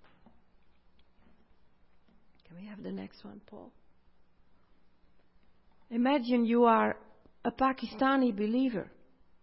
Can we have the next one, Paul? Imagine you are a Pakistani believer.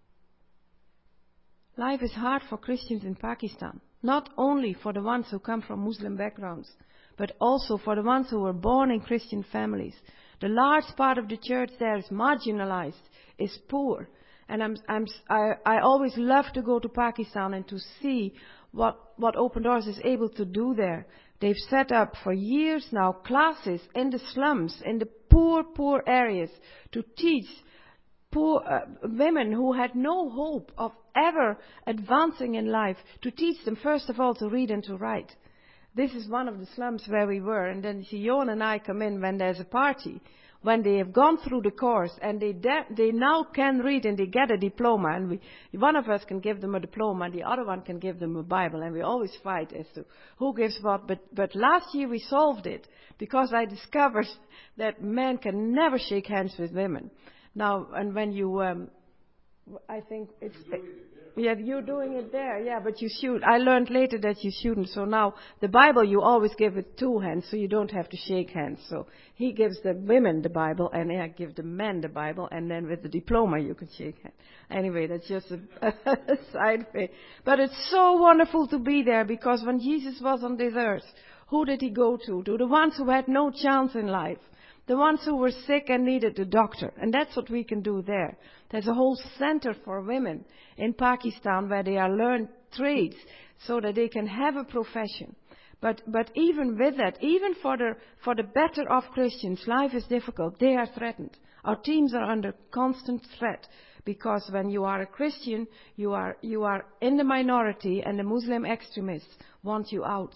Life is hard for Christians in Pakistan, not only for the ones who come from Muslim backgrounds, but also for the ones who were born in Christian families. The large part of the church there is marginalized, is poor. And I always love to go to Pakistan and to see what Open Doors is able to do there. They've set up for years now classes in the slums, in the poor areas, to teach poor women who had no hope of ever advancing in life, to teach them first of all to read and to write. This is one of the slums where we were, and then Sion and I come in when there's a party, when they have gone through the course and they now can read and they get a diploma, and one of us can give them a diploma and the other one can give them a Bible, and we always fight as to who gives what. But last year we solved it, because I discovered that men can never shake hands with women. Now, and when you, I think it's, yeah, you're doing it there, yeah, but you should. I learned later that you shouldn't. So now, the Bible you always give with 2 hands, so you don't have to shake hands. So he gives the women the Bible, and I give the men the Bible, and then with the diploma you can shake hands. Anyway, that's just a side way. But it's so wonderful to be there, because when Jesus was on this earth, who did he go to? To the ones who had no chance in life. The ones who were sick and needed a doctor. And that's what we can do there. There's a whole center for women in Pakistan where they are learned trades so that they can have a profession. But even with that, even for the better off Christians, life is difficult. They are threatened. Our teams are under constant threat, because when you are a Christian, you are in the minority, and the Muslim extremists want you out.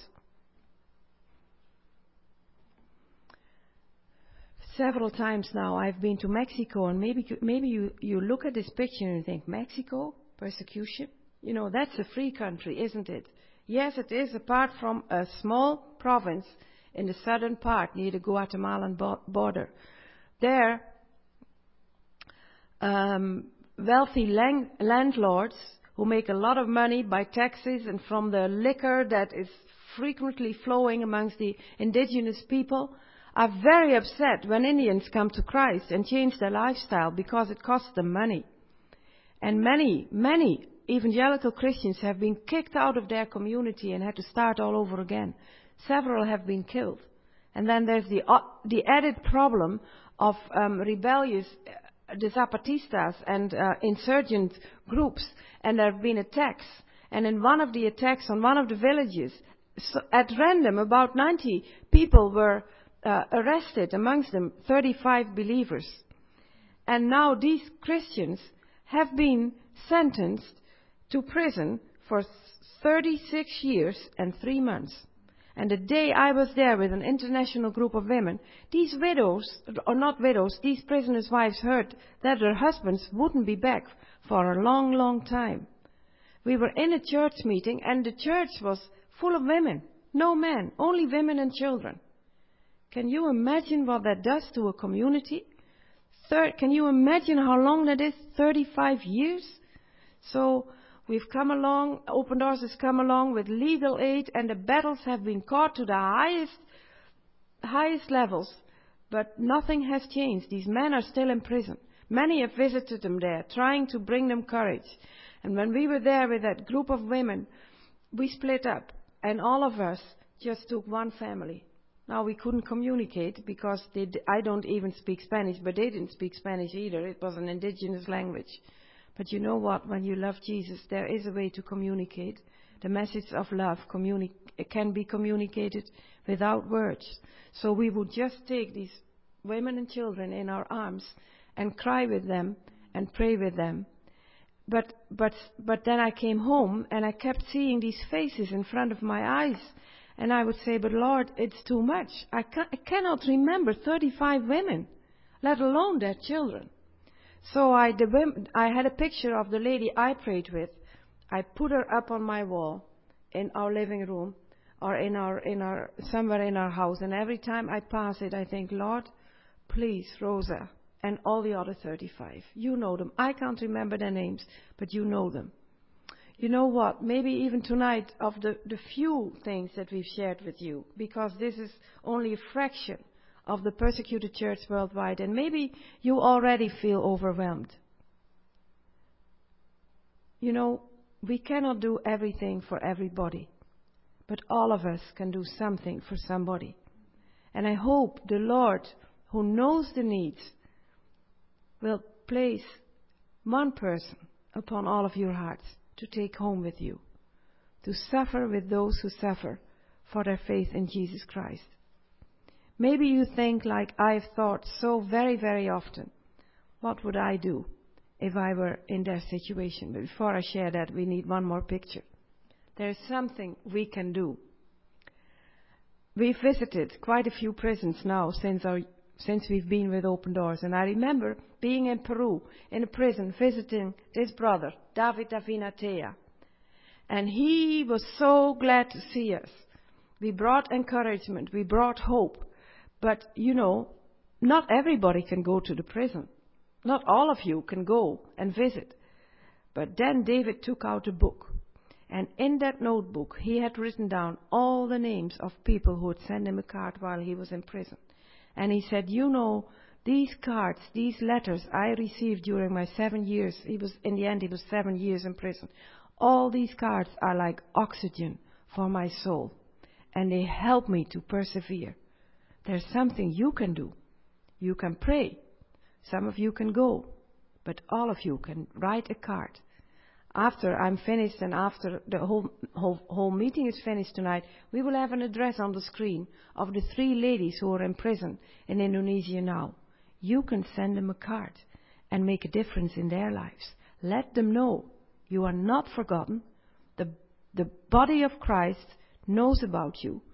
Several times now I've been to Mexico, and maybe you look at this picture and you think, Mexico, persecution? That's a free country, isn't it? Yes, it is apart from a small province in the southern part near the Guatemalan border. There, wealthy landlords who make a lot of money by taxes and from the liquor that is frequently flowing amongst the indigenous people are very upset when Indians come to Christ and change their lifestyle because it costs them money. And many evangelical Christians have been kicked out of their community and had to start all over again. Several have been killed. And then there's the added problem of rebellious the Zapatistas and insurgent groups, and there have been attacks. And in one of the attacks on one of the villages, at random, about 90 people were arrested, amongst them 35 believers. And now these Christians have been sentenced to prison for 36 years and 3 months. And the day I was there with an international group of women, these widows, or not widows, these prisoners' wives heard that their husbands wouldn't be back for a long, long time. We were in a church meeting and the church was full of women. No men, only women and children. Can you imagine what that does to a community? Can you imagine how long that is? 35 years? So we've come along, Open Doors has come along with legal aid, and the battles have been caught to the highest levels, but nothing has changed. These men are still in prison. Many have visited them there, trying to bring them courage. And when we were there with that group of women, we split up, and all of us just took one family. Now, we couldn't communicate because I don't even speak Spanish, but they didn't speak Spanish either. It was an indigenous language. But you know what? When you love Jesus, there is a way to communicate. The message of love can be communicated without words. So we would just take these women and children in our arms and cry with them and pray with them. But then I came home and I kept seeing these faces in front of my eyes. And I would say, but Lord, it's too much. I cannot remember 35 women, let alone their children. So I had a picture of the lady I prayed with. I put her up on my wall in our living room or somewhere in our house. And every time I pass it, I think, Lord, please, Rosa and all the other 35. You know them. I can't remember their names, but you know them. You know what? Maybe even tonight of the few things that we've shared with you, because this is only a fraction of the persecuted church worldwide, and maybe you already feel overwhelmed. You know, we cannot do everything for everybody, but all of us can do something for somebody. And I hope the Lord, who knows the needs, will place one person upon all of your hearts to take home with you, to suffer with those who suffer for their faith in Jesus Christ. Maybe you think, like I've thought so very, very often, what would I do if I were in their situation? But before I share that, we need one more picture. There's something we can do. We've visited quite a few prisons now since we've been with Open Doors. And I remember being in Peru, in a prison, visiting this brother, David Davinatea. And he was so glad to see us. We brought encouragement, we brought hope. But, you know, not everybody can go to the prison. Not all of you can go and visit. But then David took out a book. And in that notebook, he had written down all the names of people who would send him a card while he was in prison. And he said, you know, these cards, these letters I received during my 7 years, in the end he was 7 years in prison. All these cards are like oxygen for my soul. And they help me to persevere. There's something you can do. You can pray. Some of you can go. But all of you can write a card. After I'm finished and after the whole meeting is finished tonight, we will have an address on the screen of the 3 ladies who are in prison in Indonesia now. You can send them a card and make a difference in their lives. Let them know you are not forgotten. The body of Christ knows about you.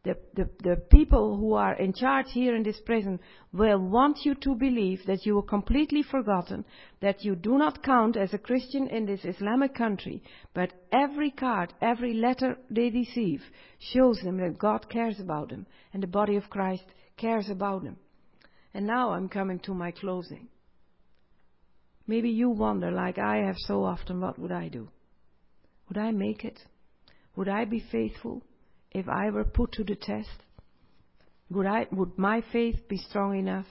The people who are in charge here in this prison will want you to believe that you are completely forgotten, that you do not count as a Christian in this Islamic country. But every card, every letter they receive shows them that God cares about them and the body of Christ cares about them. And now I'm coming to my closing. Maybe you wonder, like I have so often, what would I do? Would I make it? Would I be faithful if I were put to the test? Would my faith be strong enough?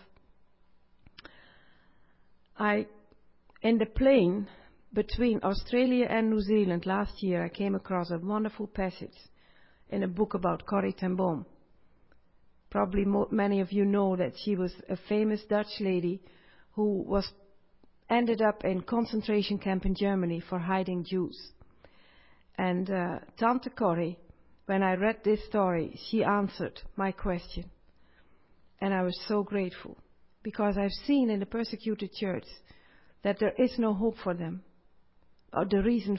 In the plane between Australia and New Zealand last year, I came across a wonderful passage in a book about Corrie ten Boom. Probably many of you know that she was a famous Dutch lady who ended up in concentration camp in Germany for hiding Jews. And Tante Corrie, when I read this story, she answered my question. And I was so grateful, because I've seen in the persecuted church that there is no hope for them. Or the reason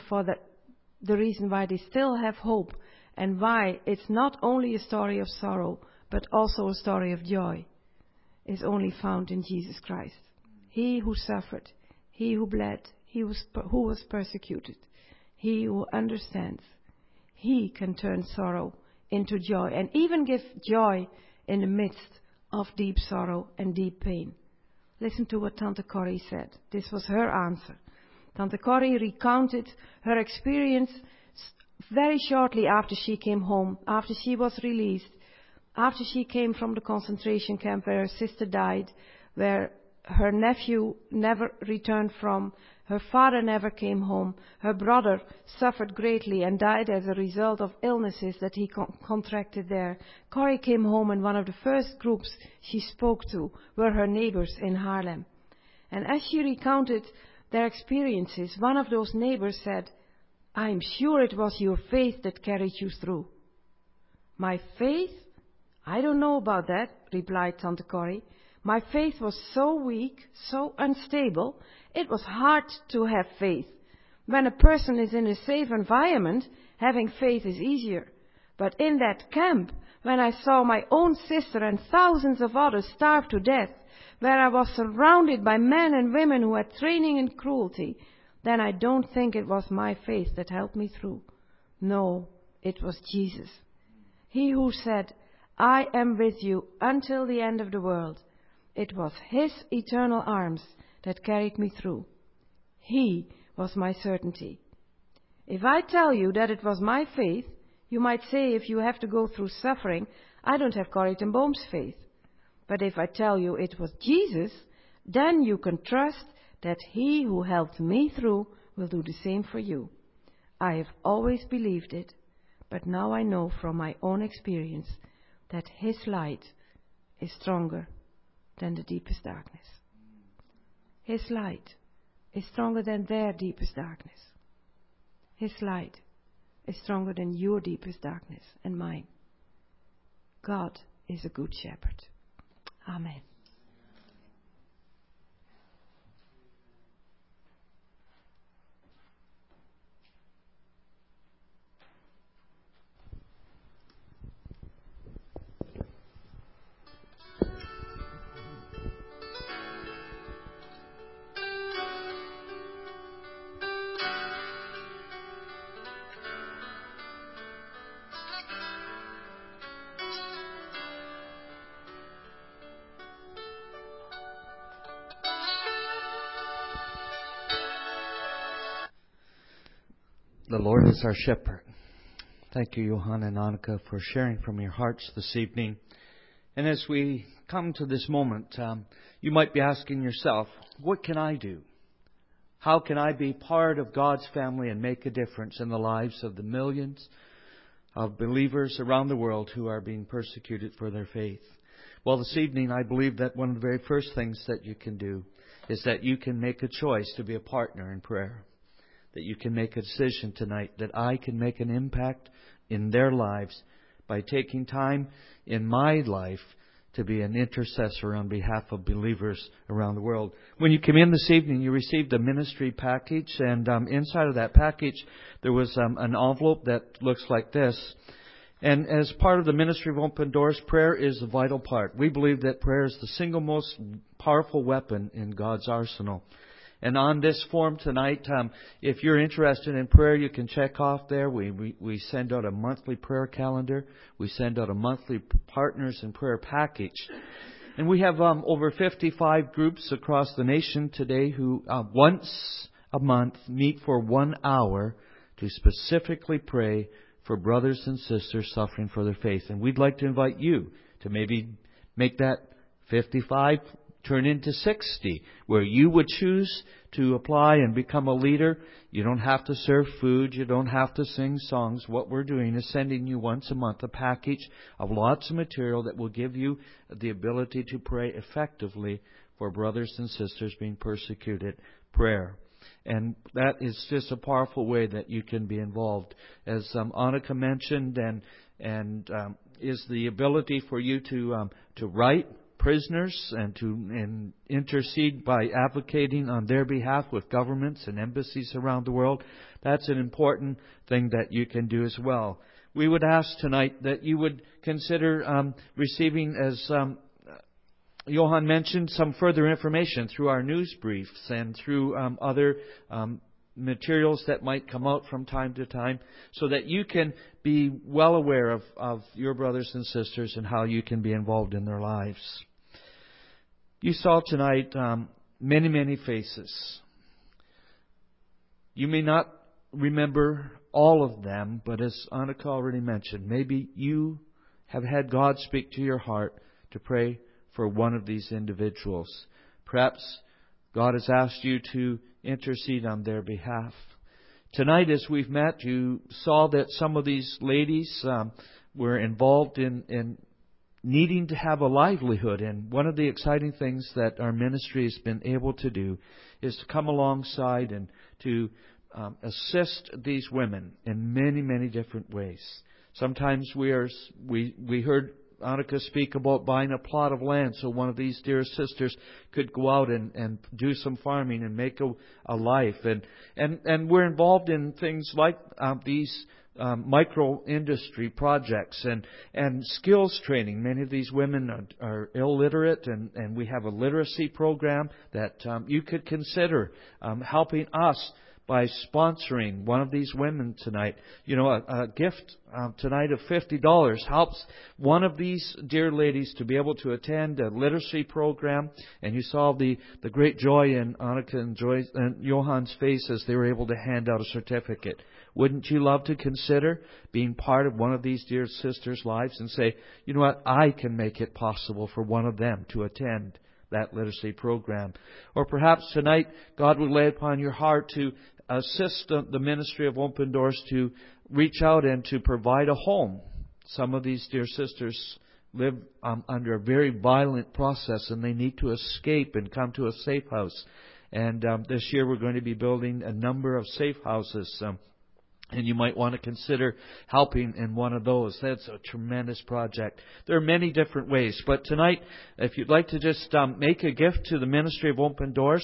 why they still have hope, and why it's not only a story of sorrow, but also a story of joy, is only found in Jesus Christ. He who suffered, he who bled, who was persecuted, he who understands, he can turn sorrow into joy, and even give joy in the midst of deep sorrow and deep pain. Listen to what Tante Corrie said. This was her answer. Tante Corrie recounted her experience very shortly after she came home, after she was released, after she came from the concentration camp where her sister died, where her nephew never returned from, her father never came home, her brother suffered greatly and died as a result of illnesses that he contracted there. Corrie came home, and one of the first groups she spoke to were her neighbors in Haarlem. And as she recounted their experiences, one of those neighbors said, "I'm sure it was your faith that carried you through." "My faith? I don't know about that," replied Tante Corrie. "My faith was so weak, so unstable, it was hard to have faith. When a person is in a safe environment, having faith is easier. But in that camp, when I saw my own sister and thousands of others starve to death, where I was surrounded by men and women who had training in cruelty, then I don't think it was my faith that helped me through. No, it was Jesus. He who said, 'I am with you until the end of the world.' It was His eternal arms that carried me through. He was my certainty. If I tell you that it was my faith, you might say, if you have to go through suffering, I don't have Corrie ten Boom's faith. But if I tell you it was Jesus, then you can trust that He who helped me through will do the same for you. I have always believed it, but now I know from my own experience that His light is stronger than the deepest darkness. His light is stronger than their deepest darkness. His light is stronger than your deepest darkness and mine. God is a good shepherd. Amen. The Lord is our shepherd. Thank you, Johan and Annika, for sharing from your hearts this evening. And as we come to this moment, you might be asking yourself, what can I do? How can I be part of God's family and make a difference in the lives of the millions of believers around the world who are being persecuted for their faith? Well, this evening, I believe that one of the very first things that you can do is that you can make a choice to be a partner in prayer. That you can make a decision tonight that I can make an impact in their lives by taking time in my life to be an intercessor on behalf of believers around the world. When you came in this evening, you received a ministry package, and inside of that package there was an envelope that looks like this. And as part of the ministry of Open Doors, prayer is a vital part. We believe that prayer is the single most powerful weapon in God's arsenal. And on this form tonight, if you're interested in prayer, you can check off there. We send out a monthly prayer calendar. We send out a monthly Partners in Prayer package. And we have over 55 groups across the nation today who once a month meet for 1 hour to specifically pray for brothers and sisters suffering for their faith. And we'd like to invite you to maybe make that 55 turn into 60, where you would choose to apply and become a leader. You don't have to serve food. You don't have to sing songs. What we're doing is sending you once a month a package of lots of material that will give you the ability to pray effectively for brothers and sisters being persecuted. Prayer. And that is just a powerful way that you can be involved. As Annika mentioned, and is the ability for you to write prisoners and intercede by advocating on their behalf with governments and embassies around the world. That's an important thing that you can do as well. We would ask tonight that you would consider receiving, as Johan mentioned, some further information through our news briefs and through other materials that might come out from time to time, so that you can be well aware of your brothers and sisters and how you can be involved in their lives. You saw tonight many, many faces. You may not remember all of them, but as Annika already mentioned, maybe you have had God speak to your heart to pray for one of these individuals. Perhaps God has asked you to intercede on their behalf. Tonight, as we've met, you saw that some of these ladies were involved in needing to have a livelihood. And one of the exciting things that our ministry has been able to do is to come alongside and to assist these women in many, many different ways. Sometimes we heard Annika speak about buying a plot of land so one of these dear sisters could go out and do some farming and make a life. And we're involved in things like these micro industry projects and skills training. Many of these women are illiterate, and we have a literacy program that you could consider helping us by sponsoring one of these women tonight. You know, a gift tonight of $50 helps one of these dear ladies to be able to attend a literacy program. And you saw the great joy in Annika and Johan's face as they were able to hand out a certificate. Wouldn't you love to consider being part of one of these dear sisters' lives and say, you know what, I can make it possible for one of them to attend that literacy program? Or perhaps tonight God would lay upon your heart to assist the ministry of Open Doors to reach out and to provide a home. Some of these dear sisters live under a very violent process, and they need to escape and come to a safe house. And this year we're going to be building a number of safe houses. And you might want to consider helping in one of those. That's a tremendous project. There are many different ways. But tonight, if you'd like to just make a gift to the Ministry of Open Doors,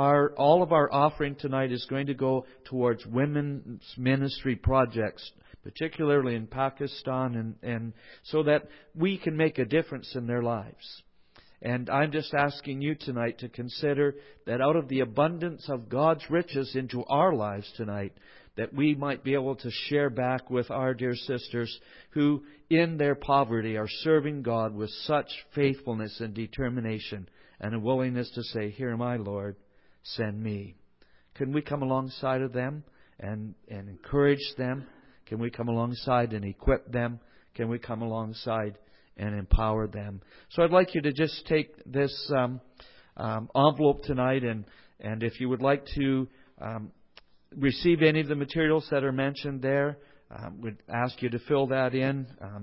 all of our offering tonight is going to go towards women's ministry projects, particularly in Pakistan, and so that we can make a difference in their lives. And I'm just asking you tonight to consider that out of the abundance of God's riches into our lives tonight, that we might be able to share back with our dear sisters who, in their poverty, are serving God with such faithfulness and determination and a willingness to say, "Here am I, Lord, send me." Can we come alongside of them and encourage them? Can we come alongside and equip them? Can we come alongside and empower them? So I'd like you to just take this envelope tonight, and if you would like to receive any of the materials that are mentioned there, would ask you to fill that in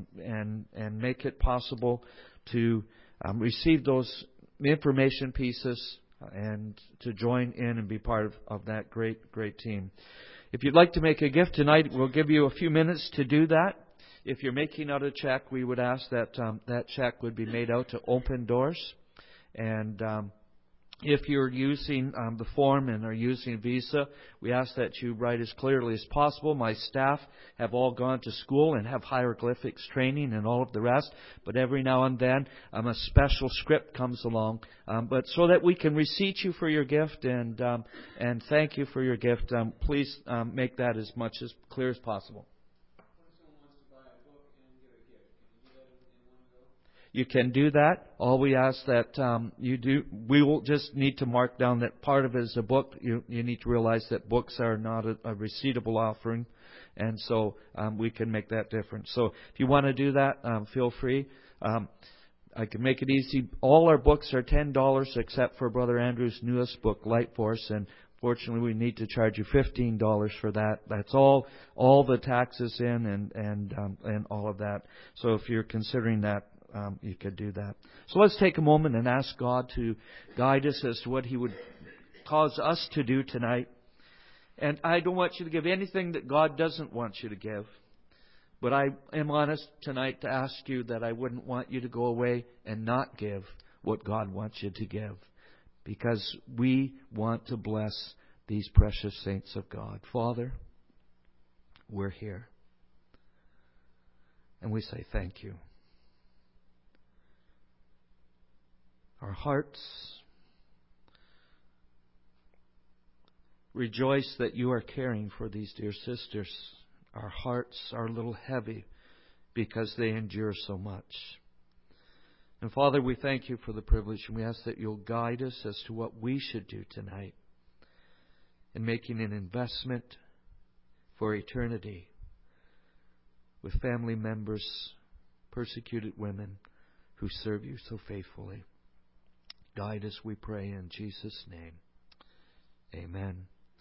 and make it possible to receive those information pieces and to join in and be part of that great team. If you'd like to make a gift tonight, we'll give you a few minutes to do that. If you're making out a check, we would ask that that check would be made out to Open Doors. And If you're using the form and are using Visa, we ask that you write as clearly as possible. My staff have all gone to school and have hieroglyphics training and all of the rest. But every now and then, a special script comes along. But so that we can receipt you for your gift and thank you for your gift, please make that as much as clear as possible. You can do that. All we ask that you do, we will just need to mark down that part of it is a book. You need to realize that books are not a receivable offering, and so we can make that difference. So if you want to do that, feel free. I can make it easy. All our books are $10 except for Brother Andrew's newest book, Light Force, and fortunately we need to charge you $15 for that. That's all the taxes in and all of that. So if you're considering that, you could do that. So let's take a moment and ask God to guide us as to what He would cause us to do tonight. And I don't want you to give anything that God doesn't want you to give. But I am honest tonight to ask you that I wouldn't want you to go away and not give what God wants you to give. Because we want to bless these precious saints of God. Father, we're here. And we say thank you. Our hearts rejoice that you are caring for these dear sisters. Our hearts are a little heavy because they endure so much. And Father, we thank you for the privilege, and we ask that you'll guide us as to what we should do tonight in making an investment for eternity with family members, persecuted women who serve you so faithfully. Guide us, we pray, in Jesus' name. Amen.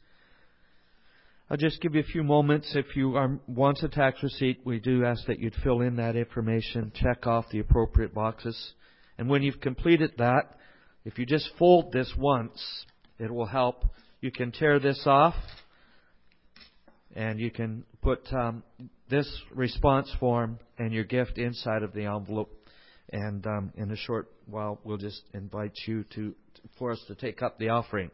I'll just give you a few moments. If you want a tax receipt, we do ask that you'd fill in that information, check off the appropriate boxes. And when you've completed that, if you just fold this once, it will help. You can tear this off, and you can put this response form and your gift inside of the envelope. And in a short while, we'll just invite you for us to take up the offering.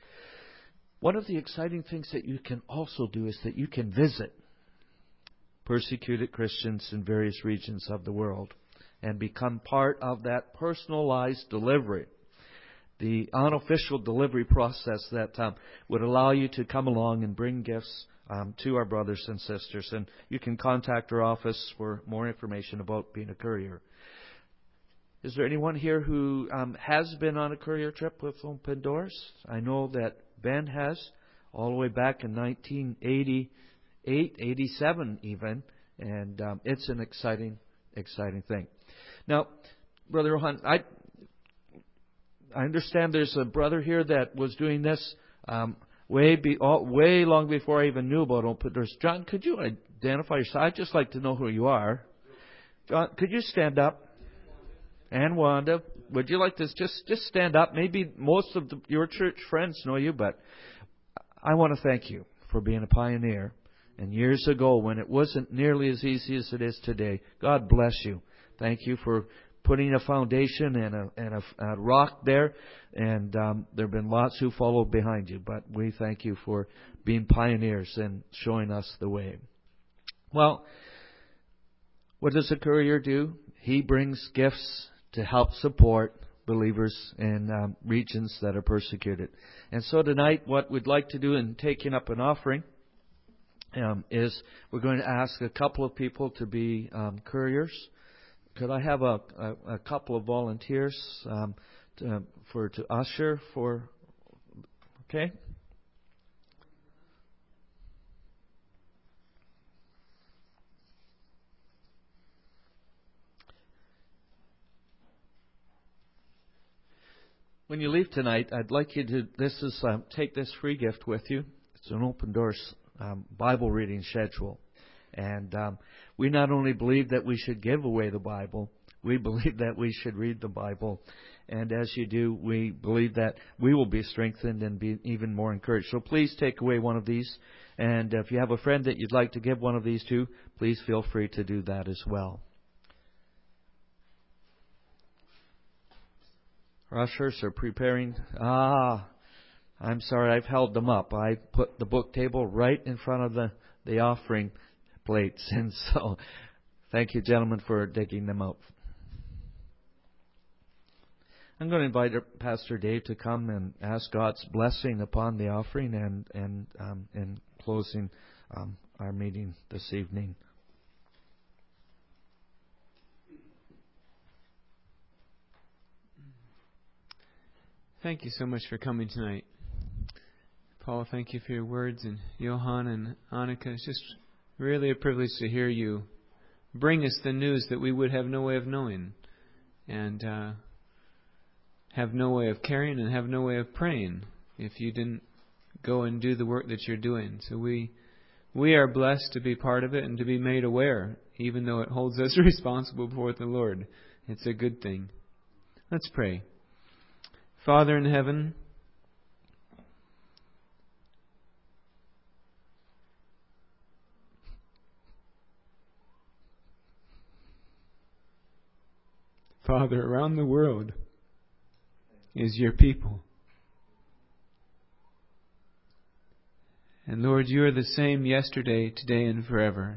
One of the exciting things that you can also do is that you can visit persecuted Christians in various regions of the world and become part of that personalized delivery, the unofficial delivery process that would allow you to come along and bring gifts to our brothers and sisters. And you can contact our office for more information about being a courier. Is there anyone here who has been on a courier trip with Open Doors? I know that Ben has, all the way back in 1988, 87 even, and it's an exciting thing. Now, Brother Rohan, I understand there's a brother here that was doing this way long before I even knew about Open Doors. John, could you identify yourself? I'd just like to know who you are. John, could you stand up? And Wanda, would you like to just stand up? Maybe most of your church friends know you, but I want to thank you for being a pioneer. And years ago, when it wasn't nearly as easy as it is today, God bless you. Thank you for putting a foundation and a rock there. And there have been lots who followed behind you, but we thank you for being pioneers and showing us the way. Well, what does a courier do? He brings gifts to help support believers in regions that are persecuted. And so tonight, what we'd like to do in taking up an offering is we're going to ask a couple of people to be couriers. Could I have a couple of volunteers to usher for? Okay. When you leave tonight, I'd like you to take this free gift with you. It's an Open Doors Bible reading schedule. And we not only believe that we should give away the Bible, we believe that we should read the Bible. And as you do, we believe that we will be strengthened and be even more encouraged. So please take away one of these. And if you have a friend that you'd like to give one of these to, please feel free to do that as well. Ushers are preparing. I'm sorry, I've held them up. I put the book table right in front of the offering plates, and so thank you, gentlemen, for digging them out. I'm going to invite Pastor Dave to come and ask God's blessing upon the offering and closing our meeting this evening. Thank you so much for coming tonight. Paul, thank you for your words, and Johan and Annika. It's just really a privilege to hear you bring us the news that we would have no way of knowing, and have no way of carrying, and have no way of praying if you didn't go and do the work that you're doing. So we are blessed to be part of it and to be made aware, even though it holds us responsible before the Lord. It's a good thing. Let's pray. Father in heaven, Father, around the world is your people. And Lord, you are the same yesterday, today, and forever.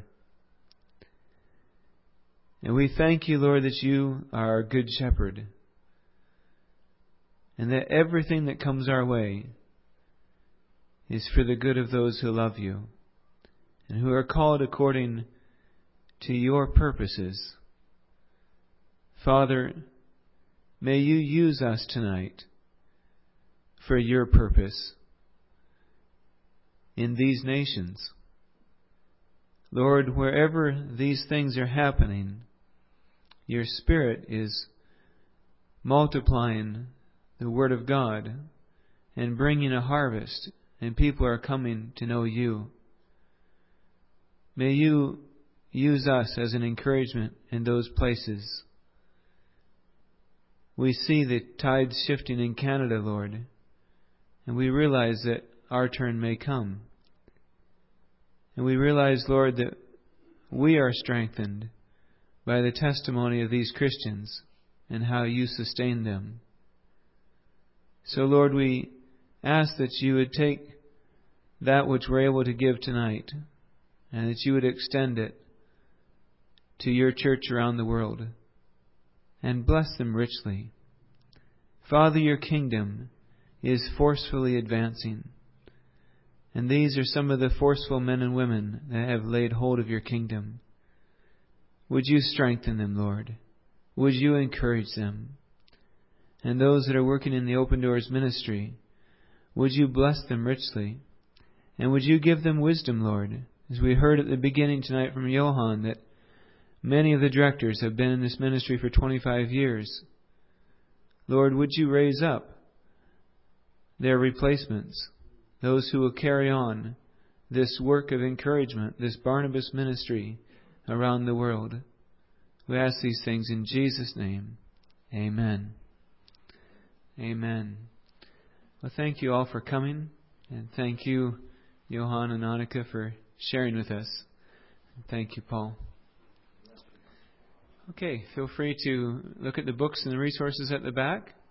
And we thank you, Lord, that you are our good shepherd. And that everything that comes our way is for the good of those who love you and who are called according to your purposes. Father, may you use us tonight for your purpose in these nations. Lord, wherever these things are happening, your Spirit is multiplying the Word of God and bringing a harvest, and people are coming to know you. May you use us as an encouragement in those places. We see the tides shifting in Canada, Lord, and we realize that our turn may come. And we realize, Lord, that we are strengthened by the testimony of these Christians and how you sustain them. So, Lord, we ask that you would take that which we're able to give tonight and that you would extend it to your church around the world and bless them richly. Father, your kingdom is forcefully advancing, and these are some of the forceful men and women that have laid hold of your kingdom. Would you strengthen them, Lord? Would you encourage them? And those that are working in the Open Doors ministry, would you bless them richly? And would you give them wisdom, Lord? As we heard at the beginning tonight from Johan, that many of the directors have been in this ministry for 25 years. Lord, would you raise up their replacements, those who will carry on this work of encouragement, this Barnabas ministry around the world. We ask these things in Jesus' name. Amen. Amen. Well, thank you all for coming, and thank you, Johan and Annika, for sharing with us. And thank you, Paul. Okay, feel free to look at the books and the resources at the back.